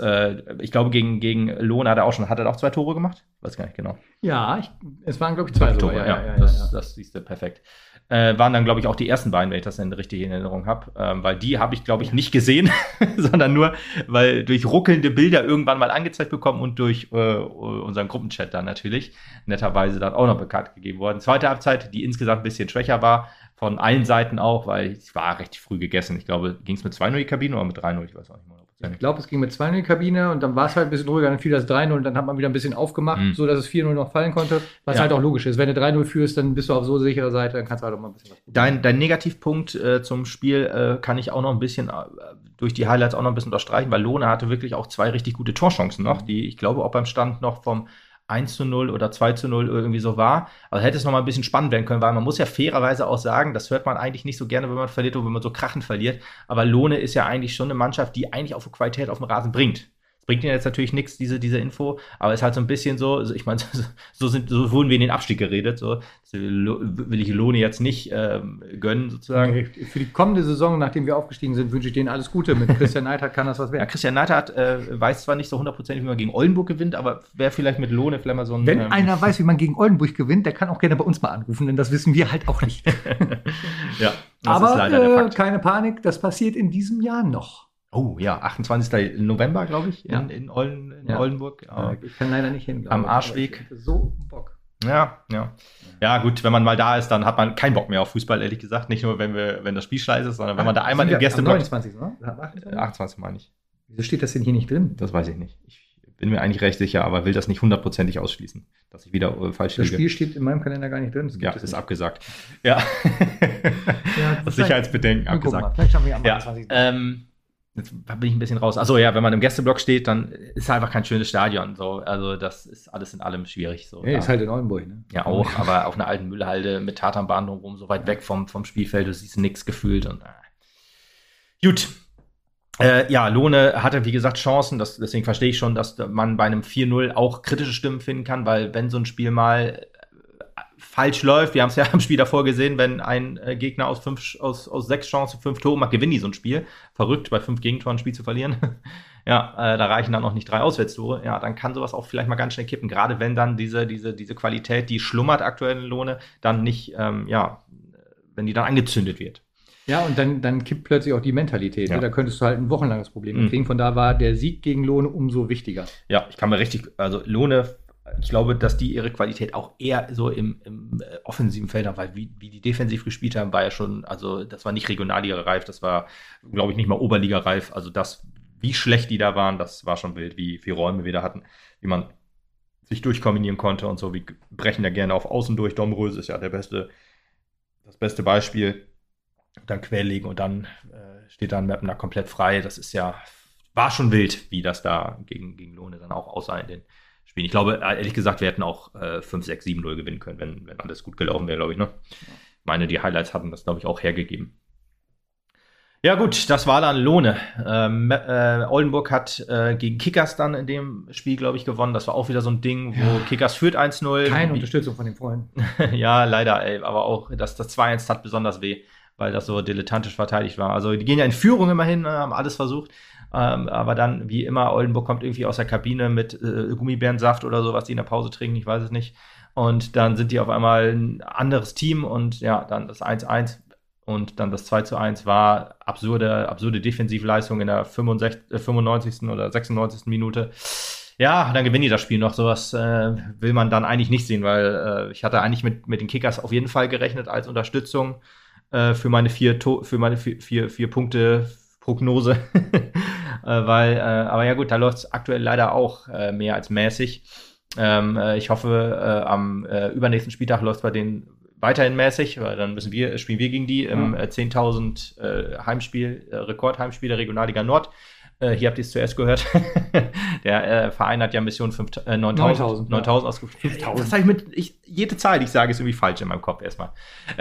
ich glaube, gegen Lohn hat er auch 2 Tore gemacht? Weiß gar nicht genau. Ja, es waren, glaube ich, 2 Tore. Das siehst du perfekt. Waren dann, glaube ich, auch die ersten beiden, wenn ich das dann richtig in Erinnerung habe. Weil die habe ich, glaube ich, nicht gesehen, sondern nur, weil durch ruckelnde Bilder irgendwann mal angezeigt bekommen und durch unseren Gruppenchat dann natürlich netterweise dann auch noch bekannt gegeben worden. Zweite Halbzeit, die insgesamt ein bisschen schwächer war, von allen Seiten auch, weil es war recht früh gegessen. Ich glaube, ging es mit 2-0 die Kabine oder mit 3-0? Ich weiß auch nicht mehr. Ich glaube, es ging mit 2-0 die Kabine und dann war es halt ein bisschen ruhiger, dann fiel das 3-0 und dann hat man wieder ein bisschen aufgemacht, so dass es 4-0 noch fallen konnte, was halt auch logisch ist. Wenn du 3-0 führst, dann bist du auf so sicherer Seite, dann kannst du halt auch mal ein bisschen was probieren. Dein Negativpunkt zum Spiel kann ich auch noch ein bisschen durch die Highlights auch noch ein bisschen unterstreichen, weil Lohne hatte wirklich auch 2 richtig gute Torchancen noch, die ich glaube auch beim Stand noch vom 1-0 oder 2-0 irgendwie so war. Also hätte es noch mal ein bisschen spannend werden können, weil man muss ja fairerweise auch sagen, das hört man eigentlich nicht so gerne, wenn man verliert oder wenn man so krachend verliert. Aber Lohne ist ja eigentlich schon eine Mannschaft, die eigentlich auch Qualität auf dem Rasen bringt. Es bringt ihnen jetzt natürlich nichts, diese Info, aber es ist halt so ein bisschen so, ich meine, so wurden wir in den Abstieg geredet, so will ich Lohne jetzt nicht gönnen, sozusagen. Für die kommende Saison, nachdem wir aufgestiegen sind, wünsche ich denen alles Gute. Mit Christian Neidhardt kann das was werden. Ja, Christian Neidhardt weiß zwar nicht so 100%, wie man gegen Oldenburg gewinnt, aber wäre vielleicht mit Lohne vielleicht mal so ein... Wenn einer weiß, wie man gegen Oldenburg gewinnt, der kann auch gerne bei uns mal anrufen, denn das wissen wir halt auch nicht. Ja, das aber ist leider der Fakt. Keine Panik, das passiert in diesem Jahr noch. Oh ja, 28. November, glaube ich, in Oldenburg. Ich kann leider nicht hin. Am Arschweg. So Bock. Ja, gut, wenn man mal da ist, dann hat man keinen Bock mehr auf Fußball, ehrlich gesagt. Nicht nur, wenn das Spiel scheiße ist, sondern wenn man da einmal im Gästeblock... 29, ne? 28 meine ich. Wieso steht das denn hier nicht drin? Das weiß ich nicht. Ich bin mir eigentlich recht sicher, aber will das nicht 100%ig ausschließen, dass ich wieder falsch liege. Das Spiel steht in meinem Kalender gar nicht drin. Ja, ist abgesagt. Ja. Das Sicherheitsbedenken abgesagt. Vielleicht haben wir am 29. Jetzt bin ich ein bisschen raus. Achso, ja, wenn man im Gästeblock steht, dann ist es einfach kein schönes Stadion. So. Also das ist alles in allem schwierig. So. Ja, ist halt in Oldenburg, ne? Ja, auch, aber auf einer alten Müllhalde mit Tatanbahn drumherum, so weit weg vom Spielfeld, du siehst nichts gefühlt. Und, Gut. Lohne hatte, wie gesagt, Chancen. Deswegen verstehe ich schon, dass man bei einem 4-0 auch kritische Stimmen finden kann, weil wenn so ein Spiel mal falsch läuft, wir haben es ja am Spiel davor gesehen, wenn ein Gegner aus 6 Chancen 5 Tore macht, gewinnt die so ein Spiel. Verrückt, bei 5 Gegentoren ein Spiel zu verlieren. Da reichen dann noch nicht 3 Auswärtstore. Ja, dann kann sowas auch vielleicht mal ganz schnell kippen. Gerade wenn dann diese Qualität, die schlummert aktuell in Lohne, dann nicht, wenn die dann angezündet wird. Ja, und dann kippt plötzlich auch die Mentalität. Ja. Da könntest du halt ein wochenlanges Problem kriegen. Von da war der Sieg gegen Lohne umso wichtiger. Ja, also Lohne, ich glaube, dass die ihre Qualität auch eher so im offensiven Feld haben, weil wie die defensiv gespielt haben, war ja schon, also das war nicht Regionalliga-reif, das war, glaube ich, nicht mal Oberliga-reif. Also wie schlecht die da waren, das war schon wild, wie viele Räume wir da hatten, wie man sich durchkombinieren konnte und so. Wir brechen da gerne auf Außen durch. Domröse ist ja das beste Beispiel. Dann querlegen und dann steht da ein Mapner komplett frei. Das ist war schon wild, wie das da gegen Lohne dann auch aussah in den Spielen. Ich glaube, ehrlich gesagt, wir hätten auch 5, 6, 7-0 gewinnen können, wenn alles gut gelaufen wäre, glaube ich. Ne? Ich meine, die Highlights hatten das, glaube ich, auch hergegeben. Ja gut, das war dann Lohne. Oldenburg hat gegen Kickers dann in dem Spiel, glaube ich, gewonnen. Das war auch wieder so ein Ding, wo Kickers führt 1-0. Keine Unterstützung von den Freunden. Ja, leider, aber auch das 2-1 tat besonders weh, weil das so dilettantisch verteidigt war. Also die gehen ja in Führung immerhin, haben alles versucht. Aber dann, wie immer, Oldenburg kommt irgendwie aus der Kabine mit Gummibärensaft oder so, was die in der Pause trinken, ich weiß es nicht. Und dann sind die auf einmal ein anderes Team und ja, dann das 1-1. Und dann das 2-1 war absurde Defensivleistung in der 95. oder 96. Minute. Ja, dann gewinnen die das Spiel noch. Sowas will man dann eigentlich nicht sehen, weil ich hatte eigentlich mit den Kickers auf jeden Fall gerechnet als Unterstützung für meine 4 Punkte Prognose. Aber ja gut, da läuft es aktuell leider auch mehr als mäßig. Ich hoffe, am übernächsten Spieltag läuft es bei denen weiterhin mäßig, weil dann spielen wir gegen die im 10.000 Heimspiel, Rekordheimspiel der Regionalliga Nord. Hier habt ihr es zuerst gehört. Der Verein hat ja Mission 9.000 ausgerufen. 5.000. Jede Zahl, die ich sage, ist irgendwie falsch in meinem Kopf erstmal.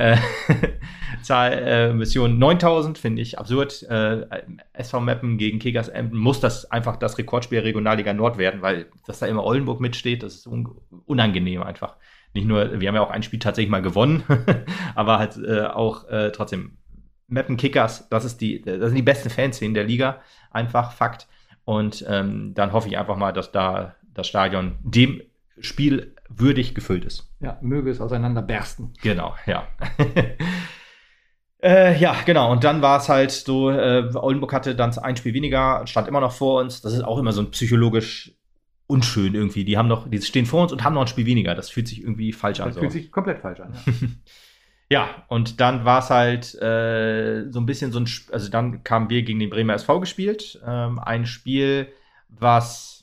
Mission 9.000 finde ich absurd. SV Meppen gegen Kickers Emden muss das einfach das Rekordspiel der Regionalliga Nord werden, weil dass da immer Oldenburg mitsteht, das ist unangenehm einfach. Nicht nur, wir haben ja auch ein Spiel tatsächlich mal gewonnen, aber halt auch trotzdem Meppen Kickers, das sind die besten Fanszenen der Liga, einfach Fakt. Und dann hoffe ich einfach mal, dass da das Stadion dem Spiel würdig gefüllt ist. Ja, möge es auseinanderbersten. Genau, ja. Ja, genau. Und dann war es halt so, Oldenburg hatte dann ein Spiel weniger, stand immer noch vor uns. Das ist auch immer so ein psychologisch unschön irgendwie. Die stehen vor uns und haben noch ein Spiel weniger. Das fühlt sich irgendwie falsch an. Das fühlt sich komplett falsch an. Ja, ja, und dann war es halt so ein bisschen also dann kamen wir gegen den Bremer SV gespielt. Ein Spiel, was,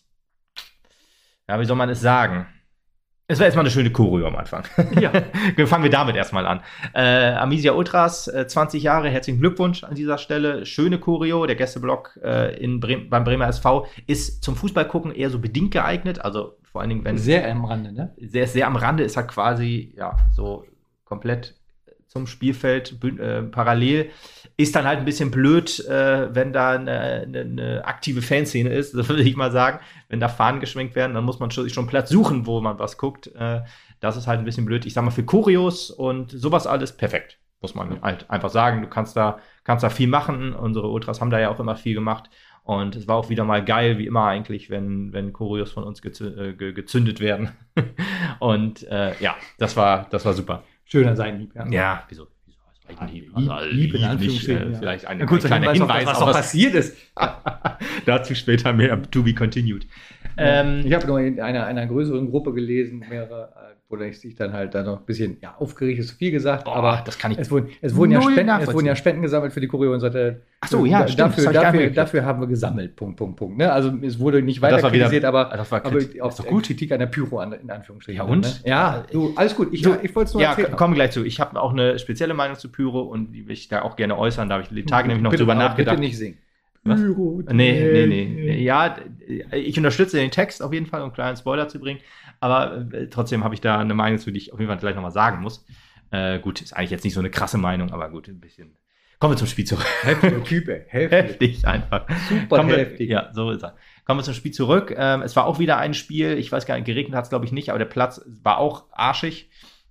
ja, wie soll man es sagen? Es war erstmal eine schöne Choreo am Anfang. Ja. Fangen wir damit erstmal an. Amisia Ultras, 20 Jahre, herzlichen Glückwunsch an dieser Stelle. Schöne Choreo. Der Gästeblock beim Bremer SV ist zum Fußballgucken eher so bedingt geeignet. Also vor allen Dingen, wenn. Sehr am Rande, ne? Sehr am Rande ist er quasi, ja, so komplett zum Spielfeld parallel. Ist dann halt ein bisschen blöd, wenn da eine aktive Fanszene ist, das würde ich mal sagen. Wenn da Fahnen geschwenkt werden, dann muss man sich schon Platz suchen, wo man was guckt. Das ist halt ein bisschen blöd. Ich sag mal, für Choreos und sowas alles perfekt, muss man halt einfach sagen. Du kannst da viel machen. Unsere Ultras haben da ja auch immer viel gemacht. Und es war auch wieder mal geil, wie immer eigentlich, wenn Choreos von uns gezündet werden. Und ja, das war super. Schöner Seitenhieb, ja. Ja, wieso? Lieb in Anführungsstrichen. Ja. Vielleicht ein kleiner Hinweis, was noch passiert ist. Dazu später mehr, to be continued. Ich habe nur in einer größeren Gruppe gelesen, wo ich sich dann halt da noch ein bisschen aufgeregt, ist zu viel gesagt, aber das kann ich es wurden ja Spenden gesammelt für die Choreo und so. Ach so, ja, stimmt. Dafür haben wir gesammelt, Punkt. Ne? Also es wurde nicht weiter kritisiert, aber auch gut. Kritik an der Pyro, in Anführungsstrichen. Ja, und? Ne? Ja, alles gut. Ich wollte es nur erzählen. Ja, kommen wir gleich zu. Ich habe auch eine spezielle Meinung zu Pyro und die will ich da auch gerne äußern. Da habe ich die Tage nämlich noch drüber nachgedacht. Bitte nicht singen. Was? Nee. Ja, ich unterstütze den Text auf jeden Fall, um einen kleinen Spoiler zu bringen. Aber trotzdem habe ich da eine Meinung zu, die ich auf jeden Fall gleich nochmal sagen muss. Gut, ist eigentlich jetzt nicht so eine krasse Meinung, aber gut, ein bisschen. Kommen wir zum Spiel zurück. Heftiger Typ, heftig einfach. Super heftig. Ja, so ist er. Kommen wir zum Spiel zurück. Es war auch wieder ein Spiel, ich weiß gar nicht, geregnet hat es glaube ich nicht, aber der Platz war auch arschig.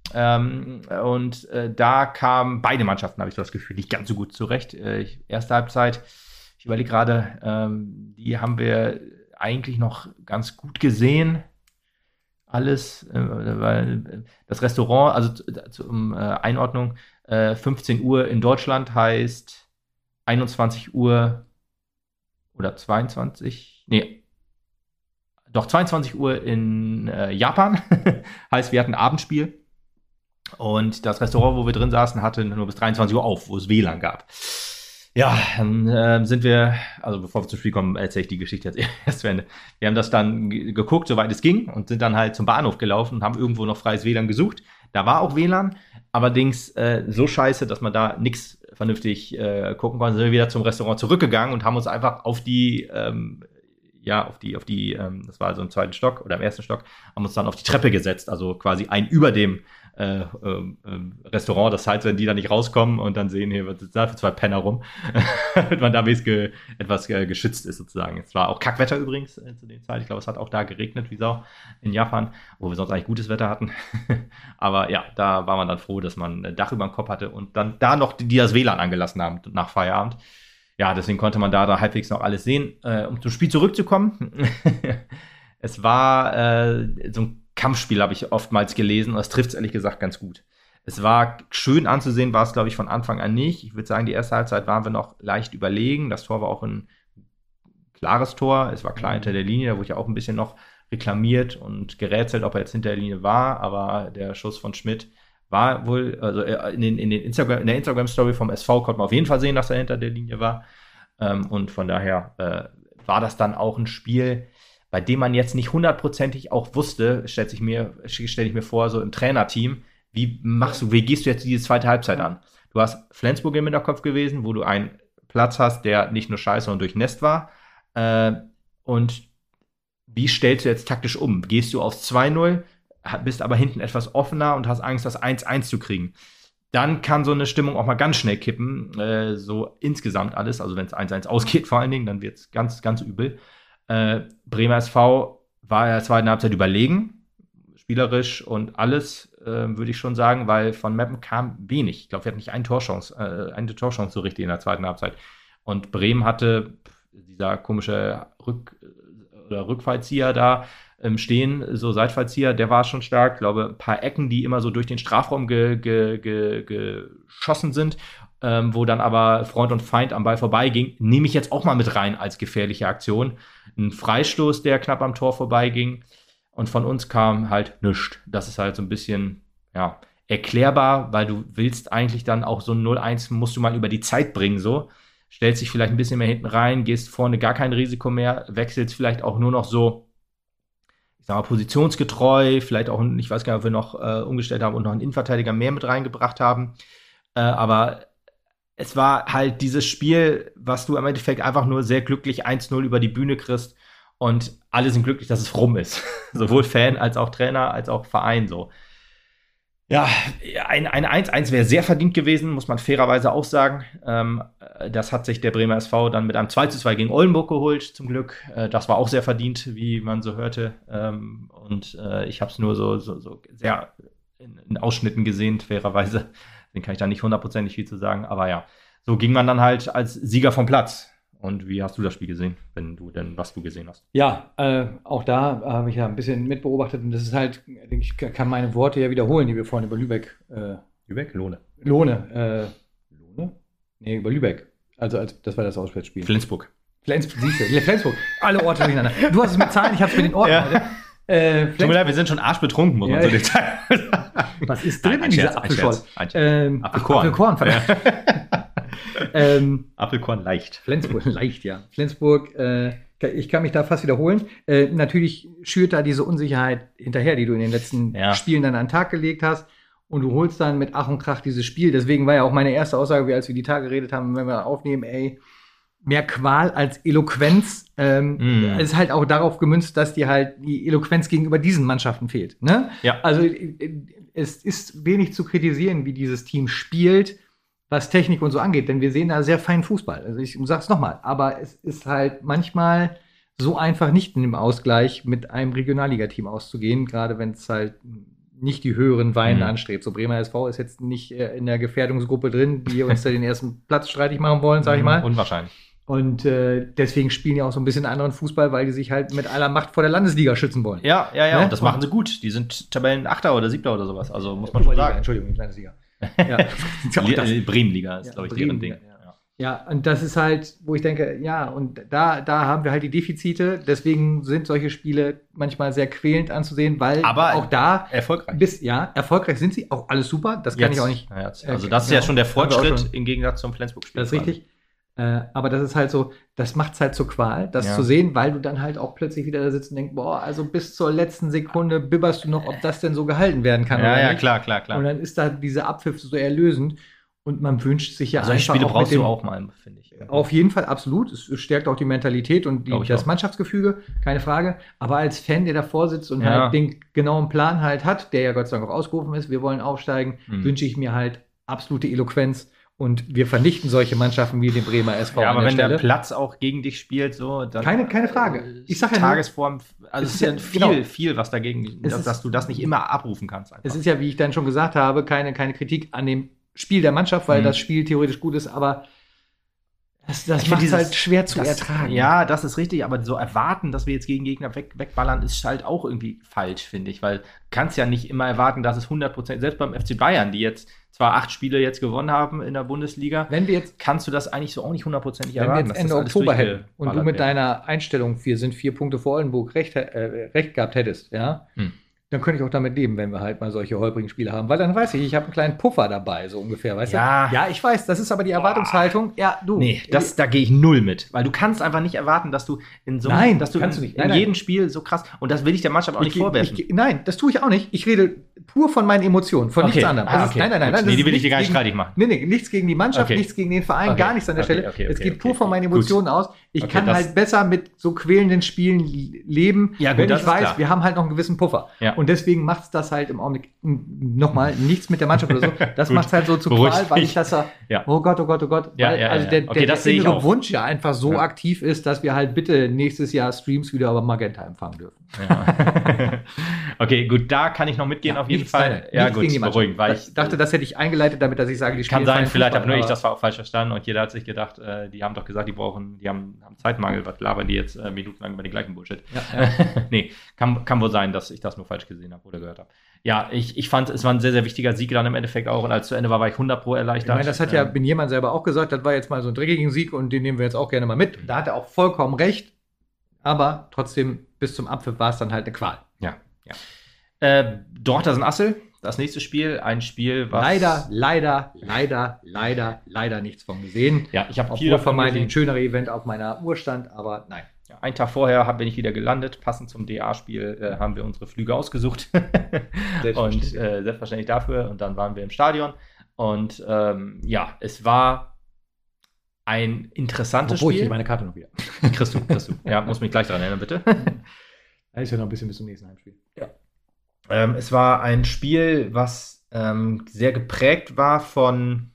Und da kamen beide Mannschaften, habe ich so das Gefühl, nicht ganz so gut zurecht. Erste Halbzeit, ich überlege gerade, die haben wir eigentlich noch ganz gut gesehen. Alles, weil das Restaurant, also zur Einordnung, 15 Uhr in Deutschland heißt 21 Uhr oder 22 Uhr in Japan. Heißt, wir hatten ein Abendspiel. Und das Restaurant, wo wir drin saßen, hatte nur bis 23 Uhr auf, wo es WLAN gab. Ja, dann sind wir, also bevor wir zum Spiel kommen, erzähle ich die Geschichte jetzt erst zu Ende. Wir haben das dann geguckt, soweit es ging, und sind dann halt zum Bahnhof gelaufen und haben irgendwo noch freies WLAN gesucht. Da war auch WLAN, allerdings so scheiße, dass man da nichts vernünftig gucken konnte. Sind wir wieder zum Restaurant zurückgegangen und haben uns einfach auf die das war also im zweiten Stock oder im ersten Stock, haben uns dann auf die Treppe gesetzt, also quasi ein über dem Restaurant. Das heißt, wenn die da nicht rauskommen und dann sehen, hier, was ist da für 2 Penner rum, damit man da etwas geschützt ist sozusagen. Es war auch Kackwetter übrigens zu der Zeit. Ich glaube, es hat auch da geregnet wie Sau in Japan, wo wir sonst eigentlich gutes Wetter hatten. Aber ja, da war man dann froh, dass man ein Dach über dem Kopf hatte und dann da noch die das WLAN angelassen haben nach Feierabend. Ja, deswegen konnte man da halbwegs noch alles sehen. Um zum Spiel zurückzukommen, es war so ein Kampfspiel, habe ich oftmals gelesen, und das trifft es ehrlich gesagt ganz gut. Es war schön anzusehen, war es, glaube ich, von Anfang an nicht. Ich würde sagen, die erste Halbzeit waren wir noch leicht überlegen. Das Tor war auch ein klares Tor. Es war klar hinter der Linie, da wurde ja auch ein bisschen noch reklamiert und gerätselt, ob er jetzt hinter der Linie war. Aber der Schuss von Schmidt war wohl, also in der Instagram-Story vom SV konnte man auf jeden Fall sehen, dass er hinter der Linie war. Und von daher war das dann auch ein Spiel, bei dem man jetzt nicht hundertprozentig auch wusste, stelle ich mir vor, so im Trainerteam, wie gehst du jetzt diese zweite Halbzeit an? Du hast Flensburg im Hinterkopf gewesen, wo du einen Platz hast, der nicht nur scheiße und durchnässt war. Und wie stellst du jetzt taktisch um? Gehst du aufs 2-0, bist aber hinten etwas offener und hast Angst, das 1-1 zu kriegen? Dann kann so eine Stimmung auch mal ganz schnell kippen, so insgesamt alles. Also wenn es 1-1 ausgeht vor allen Dingen, dann wird es ganz, ganz übel. Bremer SV war in der zweiten Halbzeit überlegen, spielerisch und alles, würde ich schon sagen, weil von Meppen kam wenig. Ich glaube, wir hatten nicht eine Torchance so richtig in der zweiten Halbzeit. Und Bremen hatte dieser komische Rückfallzieher da im Stehen, so Seitfallzieher, der war schon stark. Ich glaube, ein paar Ecken, die immer so durch den Strafraum geschossen sind, wo dann aber Freund und Feind am Ball vorbeiging, nehme ich jetzt auch mal mit rein als gefährliche Aktion. Ein Freistoß, der knapp am Tor vorbeiging. Und von uns kam halt nichts. Das ist halt so ein bisschen, ja, erklärbar, weil du willst eigentlich dann auch so ein 0-1 musst du mal über die Zeit bringen, so. Stellst dich vielleicht ein bisschen mehr hinten rein, gehst vorne gar kein Risiko mehr, wechselst vielleicht auch nur noch so, ich sag mal, positionsgetreu, vielleicht auch, ich weiß gar nicht, ob wir noch umgestellt haben und noch einen Innenverteidiger mehr mit reingebracht haben. Aber es war halt dieses Spiel, was du im Endeffekt einfach nur sehr glücklich 1-0 über die Bühne kriegst und alle sind glücklich, dass es rum ist. Sowohl Fan als auch Trainer, als auch Verein so. Ja, ein 1-1 wäre sehr verdient gewesen, muss man fairerweise auch sagen. Das hat sich der Bremer SV dann mit einem 2-2 gegen Oldenburg geholt, zum Glück. Das war auch sehr verdient, wie man so hörte. Und ich habe es nur so sehr in Ausschnitten gesehen, fairerweise. Den kann ich da nicht hundertprozentig viel zu sagen. Aber ja, so ging man dann halt als Sieger vom Platz. Und wie hast du das Spiel gesehen, was du gesehen hast? Ja, auch da habe ich ja ein bisschen mitbeobachtet. Und das ist halt, ich kann meine Worte ja wiederholen, die wir vorhin über Lübeck. Lohne. Lohne? Nee, über Lübeck. Also das war das Auswärtsspiel. Flensburg. Flensburg. Alle Orte durcheinander. Du hast es mit Zahlen, ich habe es mit den Orten. Ja. Tut mir leid, wir sind schon arschbetrunken, muss man so den Teil sagen. Was ist drin in dieser Apfelschorle? Apfelkorn. Apfelkorn leicht. Flensburg, leicht, ja. Flensburg, ich kann mich da fast wiederholen. Natürlich schürt da diese Unsicherheit hinterher, die du in den letzten Spielen dann an den Tag gelegt hast. Und du holst dann mit Ach und Krach dieses Spiel. Deswegen war ja auch meine erste Aussage, als wir die Tage geredet haben, wenn wir aufnehmen, mehr Qual als Eloquenz. Ist halt auch darauf gemünzt, dass dir halt die Eloquenz gegenüber diesen Mannschaften fehlt. Ne? Ja. Also es ist wenig zu kritisieren, wie dieses Team spielt, was Technik und so angeht, denn wir sehen da sehr feinen Fußball. Also ich sag's nochmal, aber es ist halt manchmal so einfach nicht in dem Ausgleich mit einem Regionalligateam auszugehen, gerade wenn es halt nicht die höheren Weine anstrebt. So Bremer SV ist jetzt nicht in der Gefährdungsgruppe drin, die uns da den ersten Platz streitig machen wollen, sag ich mal. Unwahrscheinlich. Und deswegen spielen die auch so ein bisschen anderen Fußball, weil die sich halt mit aller Macht vor der Landesliga schützen wollen. Ja, ne? Und das machen sie gut. Die sind Tabellen-8. oder 7. oder sowas. Also muss man schon sagen. Entschuldigung, Landesliga. Ja. Bremenliga ist, glaube ich, deren Ding. Ja, und das ist halt, wo ich denke, ja, und da haben wir halt die Defizite. Deswegen sind solche Spiele manchmal sehr quälend anzusehen, weil aber auch da erfolgreich. Erfolgreich sind sie, auch alles super. Das kann ich auch nicht. Also das ist ja schon der Fortschritt im Gegensatz zum Flensburg-Spiel. Das ist richtig. Aber das ist halt so, das macht es halt zur Qual, das zu sehen, weil du dann halt auch plötzlich wieder da sitzt und denkst, boah, also bis zur letzten Sekunde bibberst du noch, ob das denn so gehalten werden kann oder nicht. Klar. Und dann ist da dieser Abpfiff so erlösend. Und man wünscht sich ja also einfach Spiele brauchst du auch mal, finde ich. Auf jeden Fall, absolut. Es stärkt auch die Mentalität und das Mannschaftsgefüge, keine Frage. Aber als Fan, der davor sitzt und halt den genauen Plan halt hat, der ja Gott sei Dank auch ausgerufen ist, wir wollen aufsteigen, wünsche ich mir halt absolute Eloquenz. Und wir vernichten solche Mannschaften wie den Bremer SV. Ja, aber wenn der Platz auch gegen dich spielt, so dann. Keine Frage. Ich sag ja Tagesform, also es ist ja viel, was dagegen, dass du das nicht immer abrufen kannst. Einfach. Es ist ja, wie ich dann schon gesagt habe, keine Kritik an dem Spiel der Mannschaft, weil das Spiel theoretisch gut ist, aber das macht es halt schwer zu ertragen. Ja, das ist richtig, aber so erwarten, dass wir jetzt gegen Gegner wegballern, ist halt auch irgendwie falsch, finde ich, weil du kannst ja nicht immer erwarten, dass es 100%, selbst beim FC Bayern, die jetzt zwar 8 Spiele jetzt gewonnen haben in der Bundesliga, kannst du das eigentlich so auch nicht 100% erwarten. Wenn wir jetzt Ende Oktober hätten und du mit deiner Einstellung, wir sind 4 Punkte vor Oldenburg, recht gehabt hättest, ja, dann könnte ich auch damit leben, wenn wir halt mal solche holprigen Spiele haben. Weil dann weiß ich habe einen kleinen Puffer dabei, so ungefähr, weißt du? Ja, ich weiß, das ist aber die Erwartungshaltung. Ja, du. Nee, da gehe ich null mit. Weil du kannst einfach nicht erwarten, dass du in so einem, in jedem Spiel so krass, und das will ich der Mannschaft auch nicht vorwerfen. Nein, das tue ich auch nicht. Ich rede pur von meinen Emotionen, von nichts anderem. Nein, die will ich dir gar nicht streitig machen. Nee, nichts gegen die Mannschaft, nichts gegen den Verein, gar nichts an der Stelle. Es geht pur von meinen Emotionen aus. Ich kann halt besser mit so quälenden Spielen leben, wenn ich weiß, wir haben halt noch einen gewissen Puffer. Und deswegen macht es das halt im Augenblick nochmal nichts mit der Mannschaft oder so. Das macht es halt so zu Qual, weil ich das oh Gott. Also der innere Wunsch ja einfach so aktiv ist, dass wir halt bitte nächstes Jahr Streams wieder über Magenta empfangen dürfen. Ja. Okay, gut, da kann ich noch mitgehen auf jeden Fall. Ja, gut, beruhigend. Weil ich dachte, das hätte ich eingeleitet, damit dass ich sage, die Spiele kann sein, vielleicht habe nur ich das auch falsch verstanden und jeder hat sich gedacht, die haben doch gesagt, die haben Zeitmangel, was labern die jetzt minutenlang über den gleichen Bullshit. Nee, kann wohl sein, dass ich das nur falsch gesehen habe oder gehört habe. Ja, ich fand, es war ein sehr, sehr wichtiger Sieg dann im Endeffekt auch und als zu Ende war ich 100% erleichtert. Ich meine, das hat ja Benjemann selber auch gesagt, das war jetzt mal so ein dreckigen Sieg und den nehmen wir jetzt auch gerne mal mit. Da hat er auch vollkommen recht, aber trotzdem bis zum Abpfiff war es dann halt eine Qual. Ja. Dortmund-Assel, das nächste Spiel, ein Spiel, was... Leider nichts von gesehen. Ja, ich habe obwohl vermeintlich ein schönerer Event auf meiner Uhr stand, aber nein. Ja, einen Tag vorher bin ich wieder gelandet. Passend zum DA-Spiel haben wir unsere Flüge ausgesucht. Und selbstverständlich dafür. Und dann waren wir im Stadion. Und es war ein interessantes Spiel. Ich kriege meine Karte noch wieder. Kriegst du. Ja, muss mich gleich daran erinnern, bitte. Da ist ja noch ein bisschen bis zum nächsten Heimspiel. Ja. Es war ein Spiel, was sehr geprägt war von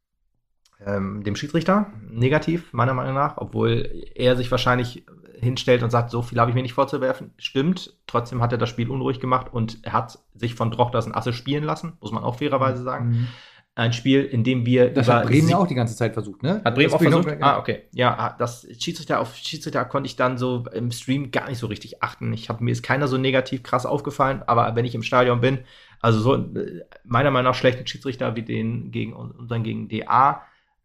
dem Schiedsrichter, negativ, meiner Meinung nach, obwohl er sich wahrscheinlich hinstellt und sagt, so viel habe ich mir nicht vorzuwerfen. Stimmt, trotzdem hat er das Spiel unruhig gemacht und er hat sich von Drochtersen Asse spielen lassen, muss man auch fairerweise sagen. Ein Spiel, in dem wir das hat Bremen ja auch die ganze Zeit versucht, ne? Hat Bremen auch versucht? Okay. Ja, das Schiedsrichter konnte ich dann so im Stream gar nicht so richtig achten. Mir ist keiner so negativ krass aufgefallen, aber wenn ich im Stadion bin, also so meiner Meinung nach schlechten Schiedsrichter wie den gegen DA,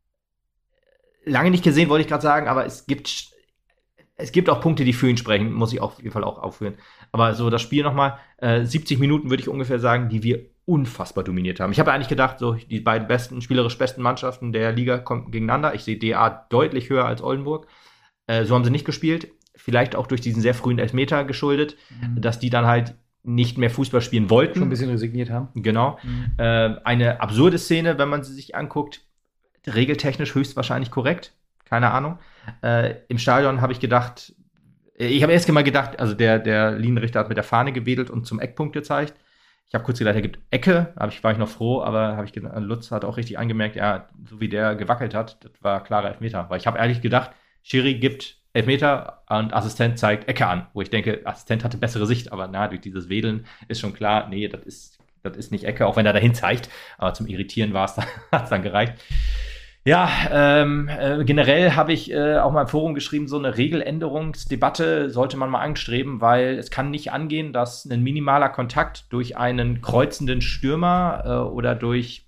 lange nicht gesehen, wollte ich gerade sagen, aber es gibt auch Punkte, die für ihn sprechen, muss ich auf jeden Fall auch aufführen. Aber so das Spiel nochmal, 70 Minuten würde ich ungefähr sagen, die wir unfassbar dominiert haben. Ich habe eigentlich gedacht, so die beiden spielerisch besten Mannschaften der Liga kommen gegeneinander. Ich sehe DA deutlich höher als Oldenburg. So haben sie nicht gespielt. Vielleicht auch durch diesen sehr frühen Elfmeter geschuldet, dass die dann halt nicht mehr Fußball spielen wollten. Schon ein bisschen resigniert haben. Genau. Eine absurde Szene, wenn man sie sich anguckt. Regeltechnisch höchstwahrscheinlich korrekt. Keine Ahnung. Im Stadion habe ich gedacht, erst mal gedacht, also der Linienrichter hat mit der Fahne gewedelt und zum Eckpunkt gezeigt. Ich habe kurz gedacht, er gibt Ecke, war ich noch froh, aber Lutz hat auch richtig angemerkt, ja, so wie der gewackelt hat, das war klarer Elfmeter. Weil ich habe ehrlich gedacht, Schiri gibt Elfmeter und Assistent zeigt Ecke an, wo ich denke, Assistent hatte bessere Sicht, aber durch dieses Wedeln ist schon klar, nee, das ist nicht Ecke, auch wenn er dahin zeigt, aber zum Irritieren hat es dann gereicht. Ja, generell habe ich auch mal im Forum geschrieben, so eine Regeländerungsdebatte sollte man mal anstreben, weil es kann nicht angehen, dass ein minimaler Kontakt durch einen kreuzenden Stürmer oder durch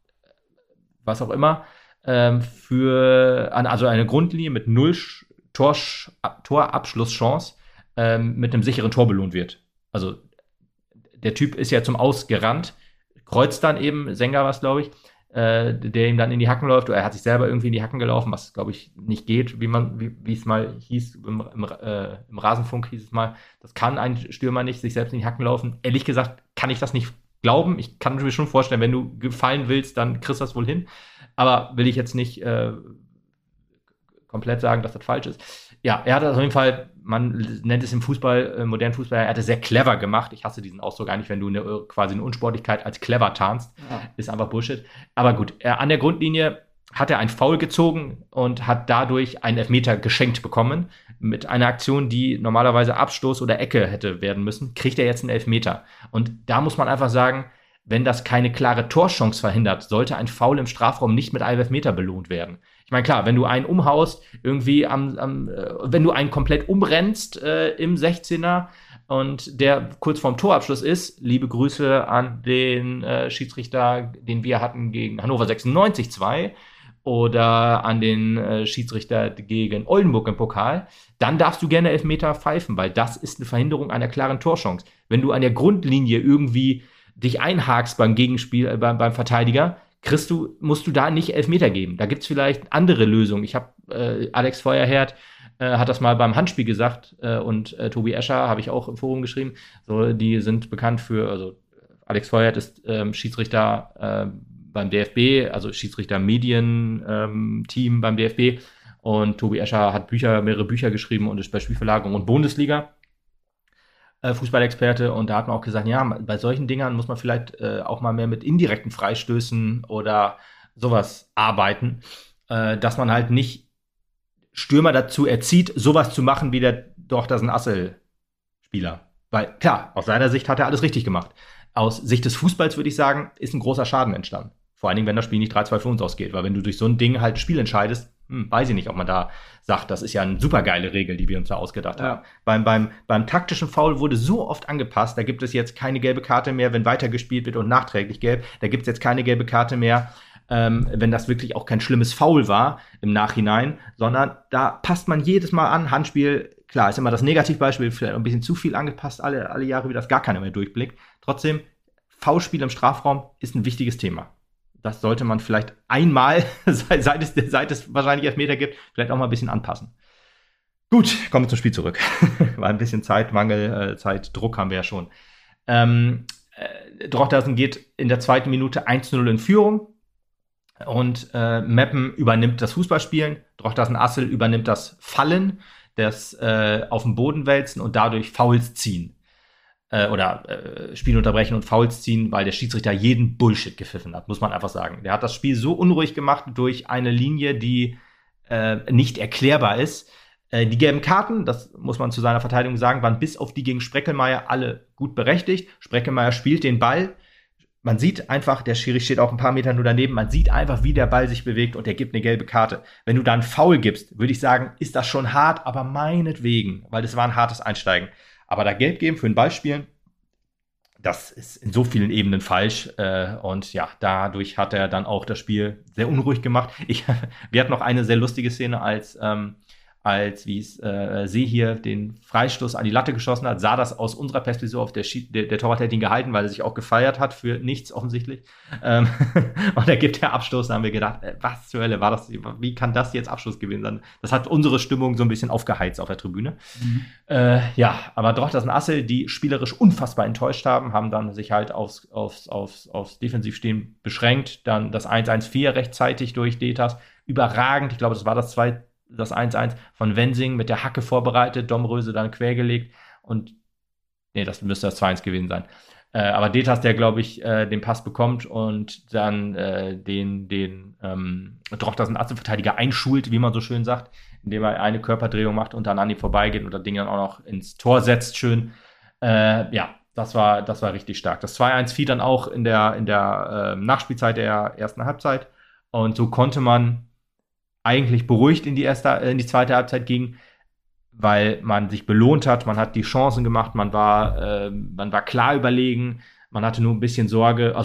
was auch immer also eine Grundlinie mit 0 Torabschlusschance mit einem sicheren Tor belohnt wird. Also der Typ ist ja zum Aus gerannt, kreuzt dann eben, Sänger war es, glaube ich, der ihm dann in die Hacken läuft, oder er hat sich selber irgendwie in die Hacken gelaufen, was, glaube ich, nicht geht, wie es mal hieß, im Rasenfunk hieß es mal, das kann ein Stürmer nicht, sich selbst in die Hacken laufen. Ehrlich gesagt kann ich das nicht glauben. Ich kann mir schon vorstellen, wenn du gefallen willst, dann kriegst du das wohl hin. aber will ich jetzt nicht komplett sagen, dass das falsch ist. Ja, er hat das auf jeden Fall, man nennt es im Fußball, modernen Fußball, er hat es sehr clever gemacht. Ich hasse diesen Ausdruck eigentlich, wenn du quasi eine Unsportlichkeit als clever tarnst. Ja. Ist einfach Bullshit. Aber gut, an der Grundlinie hat er ein Foul gezogen und hat dadurch einen Elfmeter geschenkt bekommen. Mit einer Aktion, die normalerweise Abstoß oder Ecke hätte werden müssen, kriegt er jetzt einen Elfmeter. Und da muss man einfach sagen, wenn das keine klare Torchance verhindert, sollte ein Foul im Strafraum nicht mit einem Elfmeter belohnt werden. Ich meine, klar, wenn du einen umhaust, irgendwie wenn du einen komplett umrennst im 16er und der kurz vorm Torabschluss ist, liebe Grüße an den Schiedsrichter, den wir hatten gegen Hannover 96 2 oder an den Schiedsrichter gegen Oldenburg im Pokal, dann darfst du gerne Elfmeter pfeifen, weil das ist eine Verhinderung einer klaren Torchance. Wenn du an der Grundlinie irgendwie dich einhakst beim Gegenspiel, beim Verteidiger, musst du da nicht Elfmeter geben. Da gibt es vielleicht andere Lösungen. Ich habe Alex Feuerherd hat das mal beim Handspiel gesagt und Tobi Escher habe ich auch im Forum geschrieben. So, die sind bekannt für, also Alex Feuerherd ist Schiedsrichter beim DFB, also Schiedsrichter-Medien-Team beim DFB und Tobi Escher hat mehrere Bücher geschrieben und ist bei Spielverlagerung und Bundesliga Fußballexperte und da hat man auch gesagt, ja, bei solchen Dingern muss man vielleicht auch mal mehr mit indirekten Freistößen oder sowas arbeiten, dass man halt nicht Stürmer dazu erzieht, sowas zu machen wie der Dorthasen Assel-Spieler. Weil, klar, aus seiner Sicht hat er alles richtig gemacht. Aus Sicht des Fußballs würde ich sagen, ist ein großer Schaden entstanden. Vor allen Dingen, wenn das Spiel nicht 3-2 für uns ausgeht. Weil wenn du durch so ein Ding halt ein Spiel entscheidest, weiß ich nicht, ob man da sagt, das ist ja eine super geile Regel, die wir uns da ausgedacht haben. Beim taktischen Foul wurde so oft angepasst, da gibt es jetzt keine gelbe Karte mehr, wenn weitergespielt wird und nachträglich gelb. Da gibt es jetzt keine gelbe Karte mehr, wenn das wirklich auch kein schlimmes Foul war im Nachhinein, sondern da passt man jedes Mal an. Handspiel, klar, ist immer das Negativbeispiel, vielleicht ein bisschen zu viel angepasst, alle Jahre, wie das gar keiner mehr durchblickt. Trotzdem, Foulspiel im Strafraum ist ein wichtiges Thema. Das sollte man vielleicht einmal, seit es wahrscheinlich Elfmeter gibt, vielleicht auch mal ein bisschen anpassen. Gut, kommen wir zum Spiel zurück. War ein bisschen Zeitmangel, Zeitdruck haben wir ja schon. Drochtersen geht in der 2. Minute 1-0 in Führung und Meppen übernimmt das Fußballspielen. Drochtersen Assel übernimmt das Fallen, das auf dem Boden wälzen und dadurch Fouls ziehen. Oder Spiel unterbrechen und Fouls ziehen, weil der Schiedsrichter jeden Bullshit gepfiffen hat, muss man einfach sagen. Der hat das Spiel so unruhig gemacht durch eine Linie, die nicht erklärbar ist. Die gelben Karten, das muss man zu seiner Verteidigung sagen, waren bis auf die gegen Spreckelmeier alle gut berechtigt. Spreckelmeier spielt den Ball. Man sieht einfach, der Schiri steht auch ein paar Meter nur daneben, man sieht einfach, wie der Ball sich bewegt und der gibt eine gelbe Karte. Wenn du da einen Foul gibst, würde ich sagen, ist das schon hart, aber meinetwegen, weil das war ein hartes Einsteigen. Aber da Gelb geben für ein Ball spielen, das ist in so vielen Ebenen falsch. Und ja, dadurch hat er dann auch das Spiel sehr unruhig gemacht. Wir hatten noch eine sehr lustige Szene, als wie es Sehir den Freistoß an die Latte geschossen hat, sah das aus unserer Perspektive auf, der Torwart hat ihn gehalten, weil er sich auch gefeiert hat für nichts offensichtlich. Und er gibt der Abstoß, da haben wir gedacht, was zur Hölle war das, wie kann das jetzt Abschluss gewesen sein? Das hat unsere Stimmung so ein bisschen aufgeheizt auf der Tribüne. Ja, aber Drochtersen Assel, die spielerisch unfassbar enttäuscht haben dann sich halt aufs Defensivstehen beschränkt, dann das 1-1-4 rechtzeitig durch Detas, überragend, ich glaube, das war das 1-1 von Wensing mit der Hacke vorbereitet, Domröse dann quergelegt und das müsste das 2-1 gewesen sein. Aber Detas, der, glaube ich, den Pass bekommt und dann den Drochtersen Assel-Verteidiger einschult, wie man so schön sagt, indem er eine Körperdrehung macht und dann an ihm vorbeigeht und das Ding dann auch noch ins Tor setzt, schön. Ja, das war richtig stark. Das 2-1 fiel dann auch in der Nachspielzeit der ersten Halbzeit und so konnte man eigentlich beruhigt in die zweite Halbzeit ging, weil man sich belohnt hat, man hat die Chancen gemacht, man war klar überlegen, man hatte nur ein bisschen Sorge,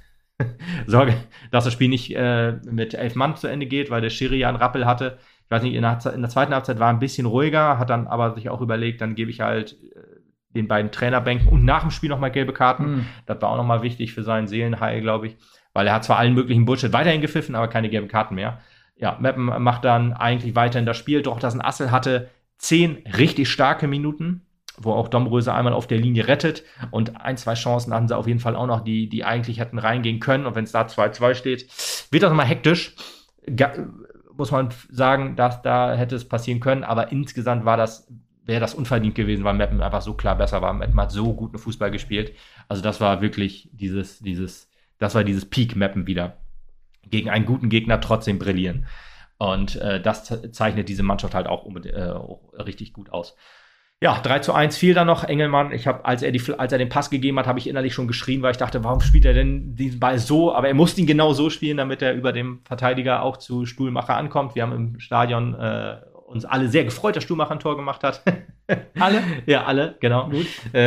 dass das Spiel nicht mit 11 Mann zu Ende geht, weil der Schiri ja einen Rappel hatte. Ich weiß nicht, in der zweiten Halbzeit war ein bisschen ruhiger, hat dann aber sich auch überlegt, dann gebe ich halt den beiden Trainerbänken und nach dem Spiel nochmal gelbe Karten. Das war auch nochmal wichtig für seinen Seelenheil, glaube ich, weil er hat zwar allen möglichen Bullshit weiterhin gepfiffen, aber keine gelben Karten mehr. Ja, Meppen macht dann eigentlich weiterhin das Spiel. Drochtersen Assel hatte 10 richtig starke Minuten, wo auch Domröse einmal auf der Linie rettet und 1-2 Chancen hatten sie auf jeden Fall auch noch, die eigentlich hätten reingehen können und wenn es da 2-2 steht, wird das nochmal hektisch. Muss man sagen, dass da hätte es passieren können, aber insgesamt wäre das unverdient gewesen, weil Meppen einfach so klar besser war. Meppen hat so guten Fußball gespielt. Also das war wirklich dieses Peak-Meppen wieder. Gegen einen guten Gegner trotzdem brillieren. Und das zeichnet diese Mannschaft halt auch richtig gut aus. Ja, 3-1 fiel dann noch Engelmann. Als er den Pass gegeben hat, habe ich innerlich schon geschrien, weil ich dachte, warum spielt er denn diesen Ball so? Aber er musste ihn genau so spielen, damit er über dem Verteidiger auch zu Stuhlmacher ankommt. Wir haben im Stadion uns alle sehr gefreut, dass Stuhlmacher ein Tor gemacht hat. Alle? Ja, alle, genau. Gut.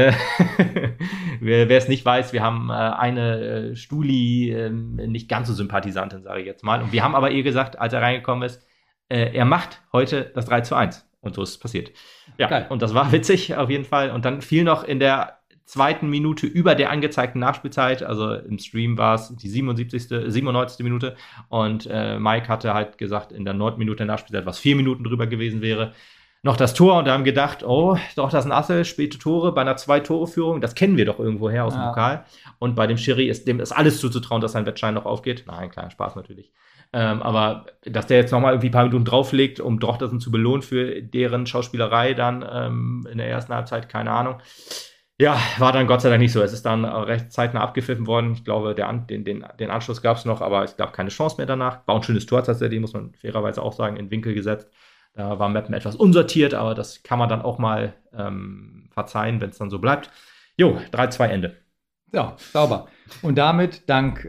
Wer es nicht weiß, wir haben eine Stuli, nicht ganz so Sympathisantin, sage ich jetzt mal. Und wir haben aber ihr gesagt, als er reingekommen ist, er macht heute das 3-1. Und so ist es passiert. Ja, geil. Und das war witzig auf jeden Fall. Und dann fiel noch in der 2. Minute über der angezeigten Nachspielzeit, also im Stream war es die 97. Minute. Und Mike hatte halt gesagt, in der 9. Minute der Nachspielzeit, was 4 Minuten drüber gewesen wäre, noch das Tor. Und da haben gedacht, oh, doch, das ist ein Asse, späte Tore bei einer 2-Tore-Führung. Das kennen wir doch irgendwoher aus dem Pokal. Und bei dem Schiri ist dem alles zuzutrauen, dass sein Wettschein noch aufgeht. Nein, kleiner Spaß natürlich. Aber dass der jetzt nochmal irgendwie ein paar Minuten drauflegt, um Drochtersen zu belohnen für deren Schauspielerei dann in der ersten Halbzeit, keine Ahnung. Ja, war dann Gott sei Dank nicht so. Es ist dann recht zeitnah abgepfiffen worden. Ich glaube, den Anschluss gab es noch, aber es gab keine Chance mehr danach. War ein schönes Tor tatsächlich, muss man fairerweise auch sagen, in Winkel gesetzt. Da war Meppen etwas unsortiert, aber das kann man dann auch mal verzeihen, wenn es dann so bleibt. Jo, 3-2 Ende. Ja, sauber. Und damit dank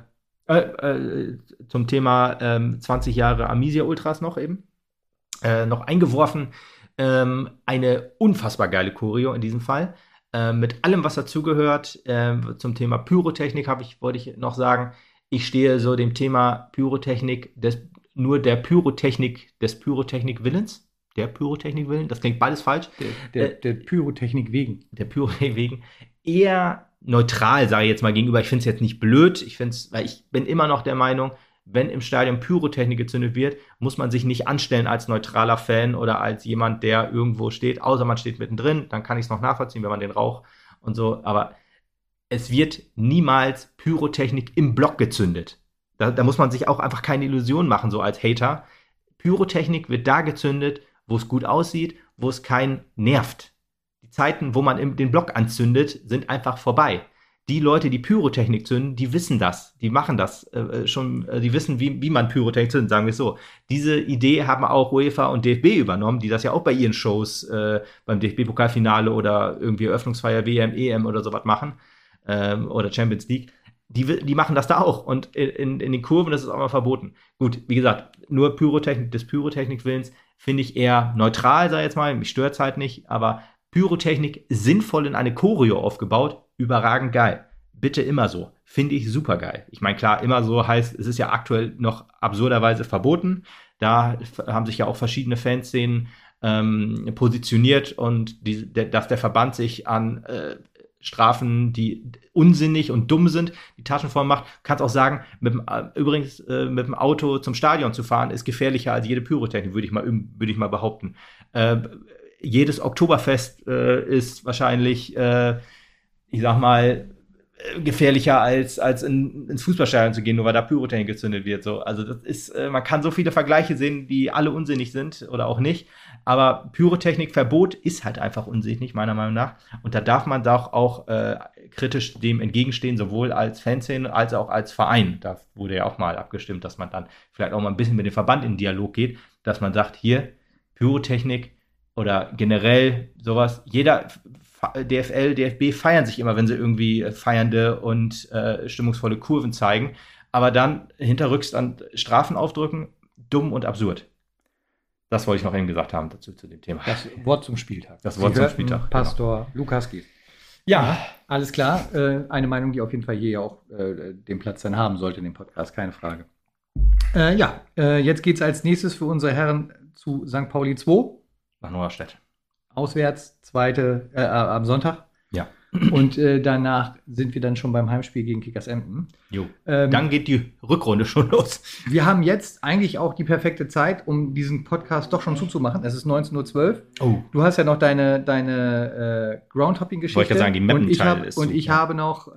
zum Thema 20 Jahre Amisia Ultras noch eben. Noch eingeworfen. Eine unfassbar geile Choreo in diesem Fall. Mit allem, was dazugehört. Zum Thema Pyrotechnik wollte ich noch sagen, ich stehe so dem Thema Pyrotechnik der Pyrotechnik des Pyrotechnik-Willens. Der Pyrotechnik-Willen, das klingt beides falsch. Der Pyrotechnik wegen. Der Pyrotechnik wegen. Eher neutral, sage ich jetzt mal gegenüber. Ich finde es jetzt nicht blöd. Weil ich bin immer noch der Meinung, wenn im Stadion Pyrotechnik gezündet wird, muss man sich nicht anstellen als neutraler Fan oder als jemand, der irgendwo steht, außer man steht mittendrin, dann kann ich es noch nachvollziehen, wenn man den Rauch und so, aber es wird niemals Pyrotechnik im Block gezündet. Da muss man sich auch einfach keine Illusion machen, so als Hater. Pyrotechnik wird da gezündet, wo es gut aussieht, wo es keinen nervt. Die Zeiten, wo man den Block anzündet, sind einfach vorbei. Die Leute, die Pyrotechnik zünden, die wissen das. Die machen das schon. Die wissen, wie man Pyrotechnik zündet, sagen wir es so. Diese Idee haben auch UEFA und DFB übernommen, die das ja auch bei ihren Shows beim DFB-Pokalfinale oder irgendwie Eröffnungsfeier WM, EM oder sowas machen. Oder Champions League. Die machen das da auch. Und in den Kurven ist es auch mal verboten. Gut, wie gesagt, nur Pyrotechnik des Pyrotechnik-Willens finde ich eher neutral, sag ich jetzt mal. Mich stört es halt nicht. Aber Pyrotechnik sinnvoll in eine Choreo aufgebaut, überragend geil. Bitte immer so. Finde ich super geil. Ich meine, klar, immer so heißt, es ist ja aktuell noch absurderweise verboten. Da haben sich ja auch verschiedene Fanszenen positioniert und dass der Verband sich an Strafen, die unsinnig und dumm sind, die Taschen voll macht. Kannst auch sagen, übrigens mit dem Auto zum Stadion zu fahren, ist gefährlicher als jede Pyrotechnik, würde ich mal behaupten. Jedes Oktoberfest ist wahrscheinlich, ich sag mal, gefährlicher als ins Fußballstadion zu gehen, nur weil da Pyrotechnik gezündet wird. So. Also das ist, man kann so viele Vergleiche sehen, die alle unsinnig sind oder auch nicht. Aber Pyrotechnikverbot ist halt einfach unsinnig, meiner Meinung nach. Und da darf man doch auch kritisch dem entgegenstehen, sowohl als Fanszene als auch als Verein. Da wurde ja auch mal abgestimmt, dass man dann vielleicht auch mal ein bisschen mit dem Verband in Dialog geht, dass man sagt, hier, Pyrotechnik oder generell sowas, jeder DFL, DFB feiern sich immer, wenn sie irgendwie feiernde und stimmungsvolle Kurven zeigen, aber dann hinterrücks an Strafen aufdrücken, dumm und absurd. Das wollte ich noch eben gesagt haben dazu zu dem Thema. Das Wort zum Spieltag. Das Wort zum Spieltag. Pastor genau. Lukaski. Ja, alles klar. Eine Meinung, die auf jeden Fall hier auch den Platz dann haben sollte in dem Podcast, keine Frage. Jetzt geht es als nächstes für unsere Herren zu St. Pauli 2. Nach Norderstedt. Auswärts, am Sonntag. Ja. Und danach sind wir dann schon beim Heimspiel gegen Kickers Emden. Dann geht die Rückrunde schon los. Wir haben jetzt eigentlich auch die perfekte Zeit, um diesen Podcast doch schon zuzumachen. Es ist 19:12 Uhr. Oh. Du hast ja noch deine Groundhopping-Geschichte. Wollte ich sagen, die Mappenteil ist und ich habe noch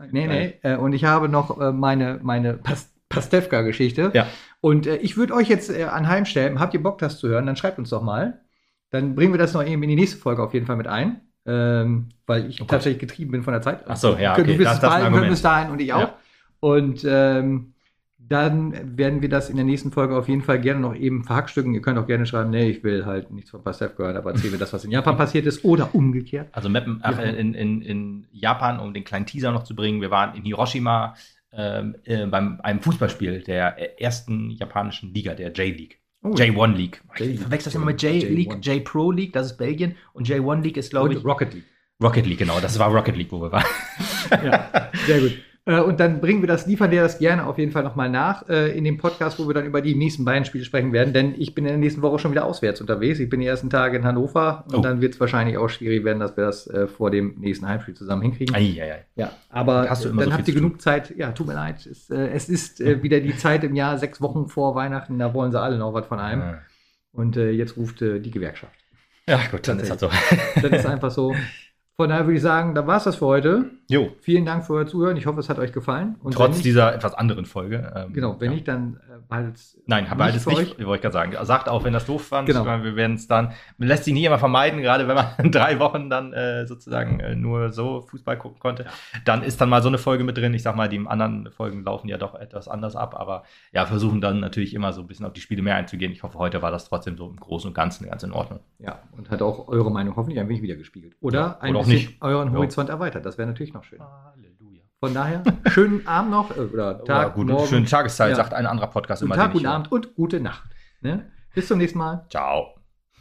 meine Pastewka-Geschichte. Ja. Und ich würde euch jetzt anheimstellen, habt ihr Bock, das zu hören, dann schreibt uns doch mal. Dann bringen wir das noch eben in die nächste Folge auf jeden Fall mit ein. Weil ich tatsächlich getrieben bin von der Zeit. Ach so, ja, okay. Du bist es bald, wir bis dahin und ich auch. Ja. Und dann werden wir das in der nächsten Folge auf jeden Fall gerne noch eben verhackstücken. Ihr könnt auch gerne schreiben, nee, ich will halt nichts von Pastewka hören, aber erzählen wir das, was in Japan passiert ist oder umgekehrt. Also Mappen, in Japan, um den kleinen Teaser noch zu bringen, wir waren in Hiroshima beim einem Fußballspiel der ersten japanischen Liga, der J-League. J1 League. Ich verwechsel das immer mit J-League, J-Pro League, das ist Belgien. Und J1 League ist, glaube ich... Rocket League. Rocket League, genau. Das war Rocket League, wo wir waren. Ja, sehr gut. Und dann liefern wir das gerne auf jeden Fall nochmal nach in dem Podcast, wo wir dann über die nächsten beiden Spiele sprechen werden. Denn ich bin in der nächsten Woche schon wieder auswärts unterwegs. Ich bin die ersten Tage in Hannover. Und dann wird es wahrscheinlich auch schwierig werden, dass wir das vor dem nächsten Heimspiel zusammen hinkriegen. Ja, aber dann habt ihr genug Zeit. Ja, tut mir leid. Es ist wieder die Zeit im Jahr, 6 Wochen vor Weihnachten. Da wollen sie alle noch was von einem. Ja. Und jetzt ruft die Gewerkschaft. Ja, gut, dann ist das so. Dann ist einfach so. Von daher würde ich sagen, da war es das für heute. Jo. Vielen Dank für euer Zuhören. Ich hoffe, es hat euch gefallen. Und trotz dieser etwas anderen Folge. Wenn nicht, dann bald. Nein, bald es nicht, wollte ich gerade sagen. Sagt auch, wenn das doof fand. Genau. Wir werden es dann, man lässt sich nie immer vermeiden, gerade wenn man 3 Wochen dann sozusagen nur so Fußball gucken konnte. Ja. Dann ist dann mal so eine Folge mit drin. Ich sag mal, die anderen Folgen laufen ja doch etwas anders ab. Aber ja, versuchen dann natürlich immer so ein bisschen auf die Spiele mehr einzugehen. Ich hoffe, heute war das trotzdem so im Großen und Ganzen ganz in Ordnung. Ja, und hat auch eure Meinung hoffentlich ein wenig wiedergespiegelt. Oder ein bisschen euren Horizont erweitert. Das wäre natürlich noch schön. Halleluja. Von daher, schönen Abend noch oder Tag, morgen. Schöne Tageszeit, sagt ein anderer Podcast immer. Tag, guten Abend und gute Nacht. Ne? Bis zum nächsten Mal. Ciao.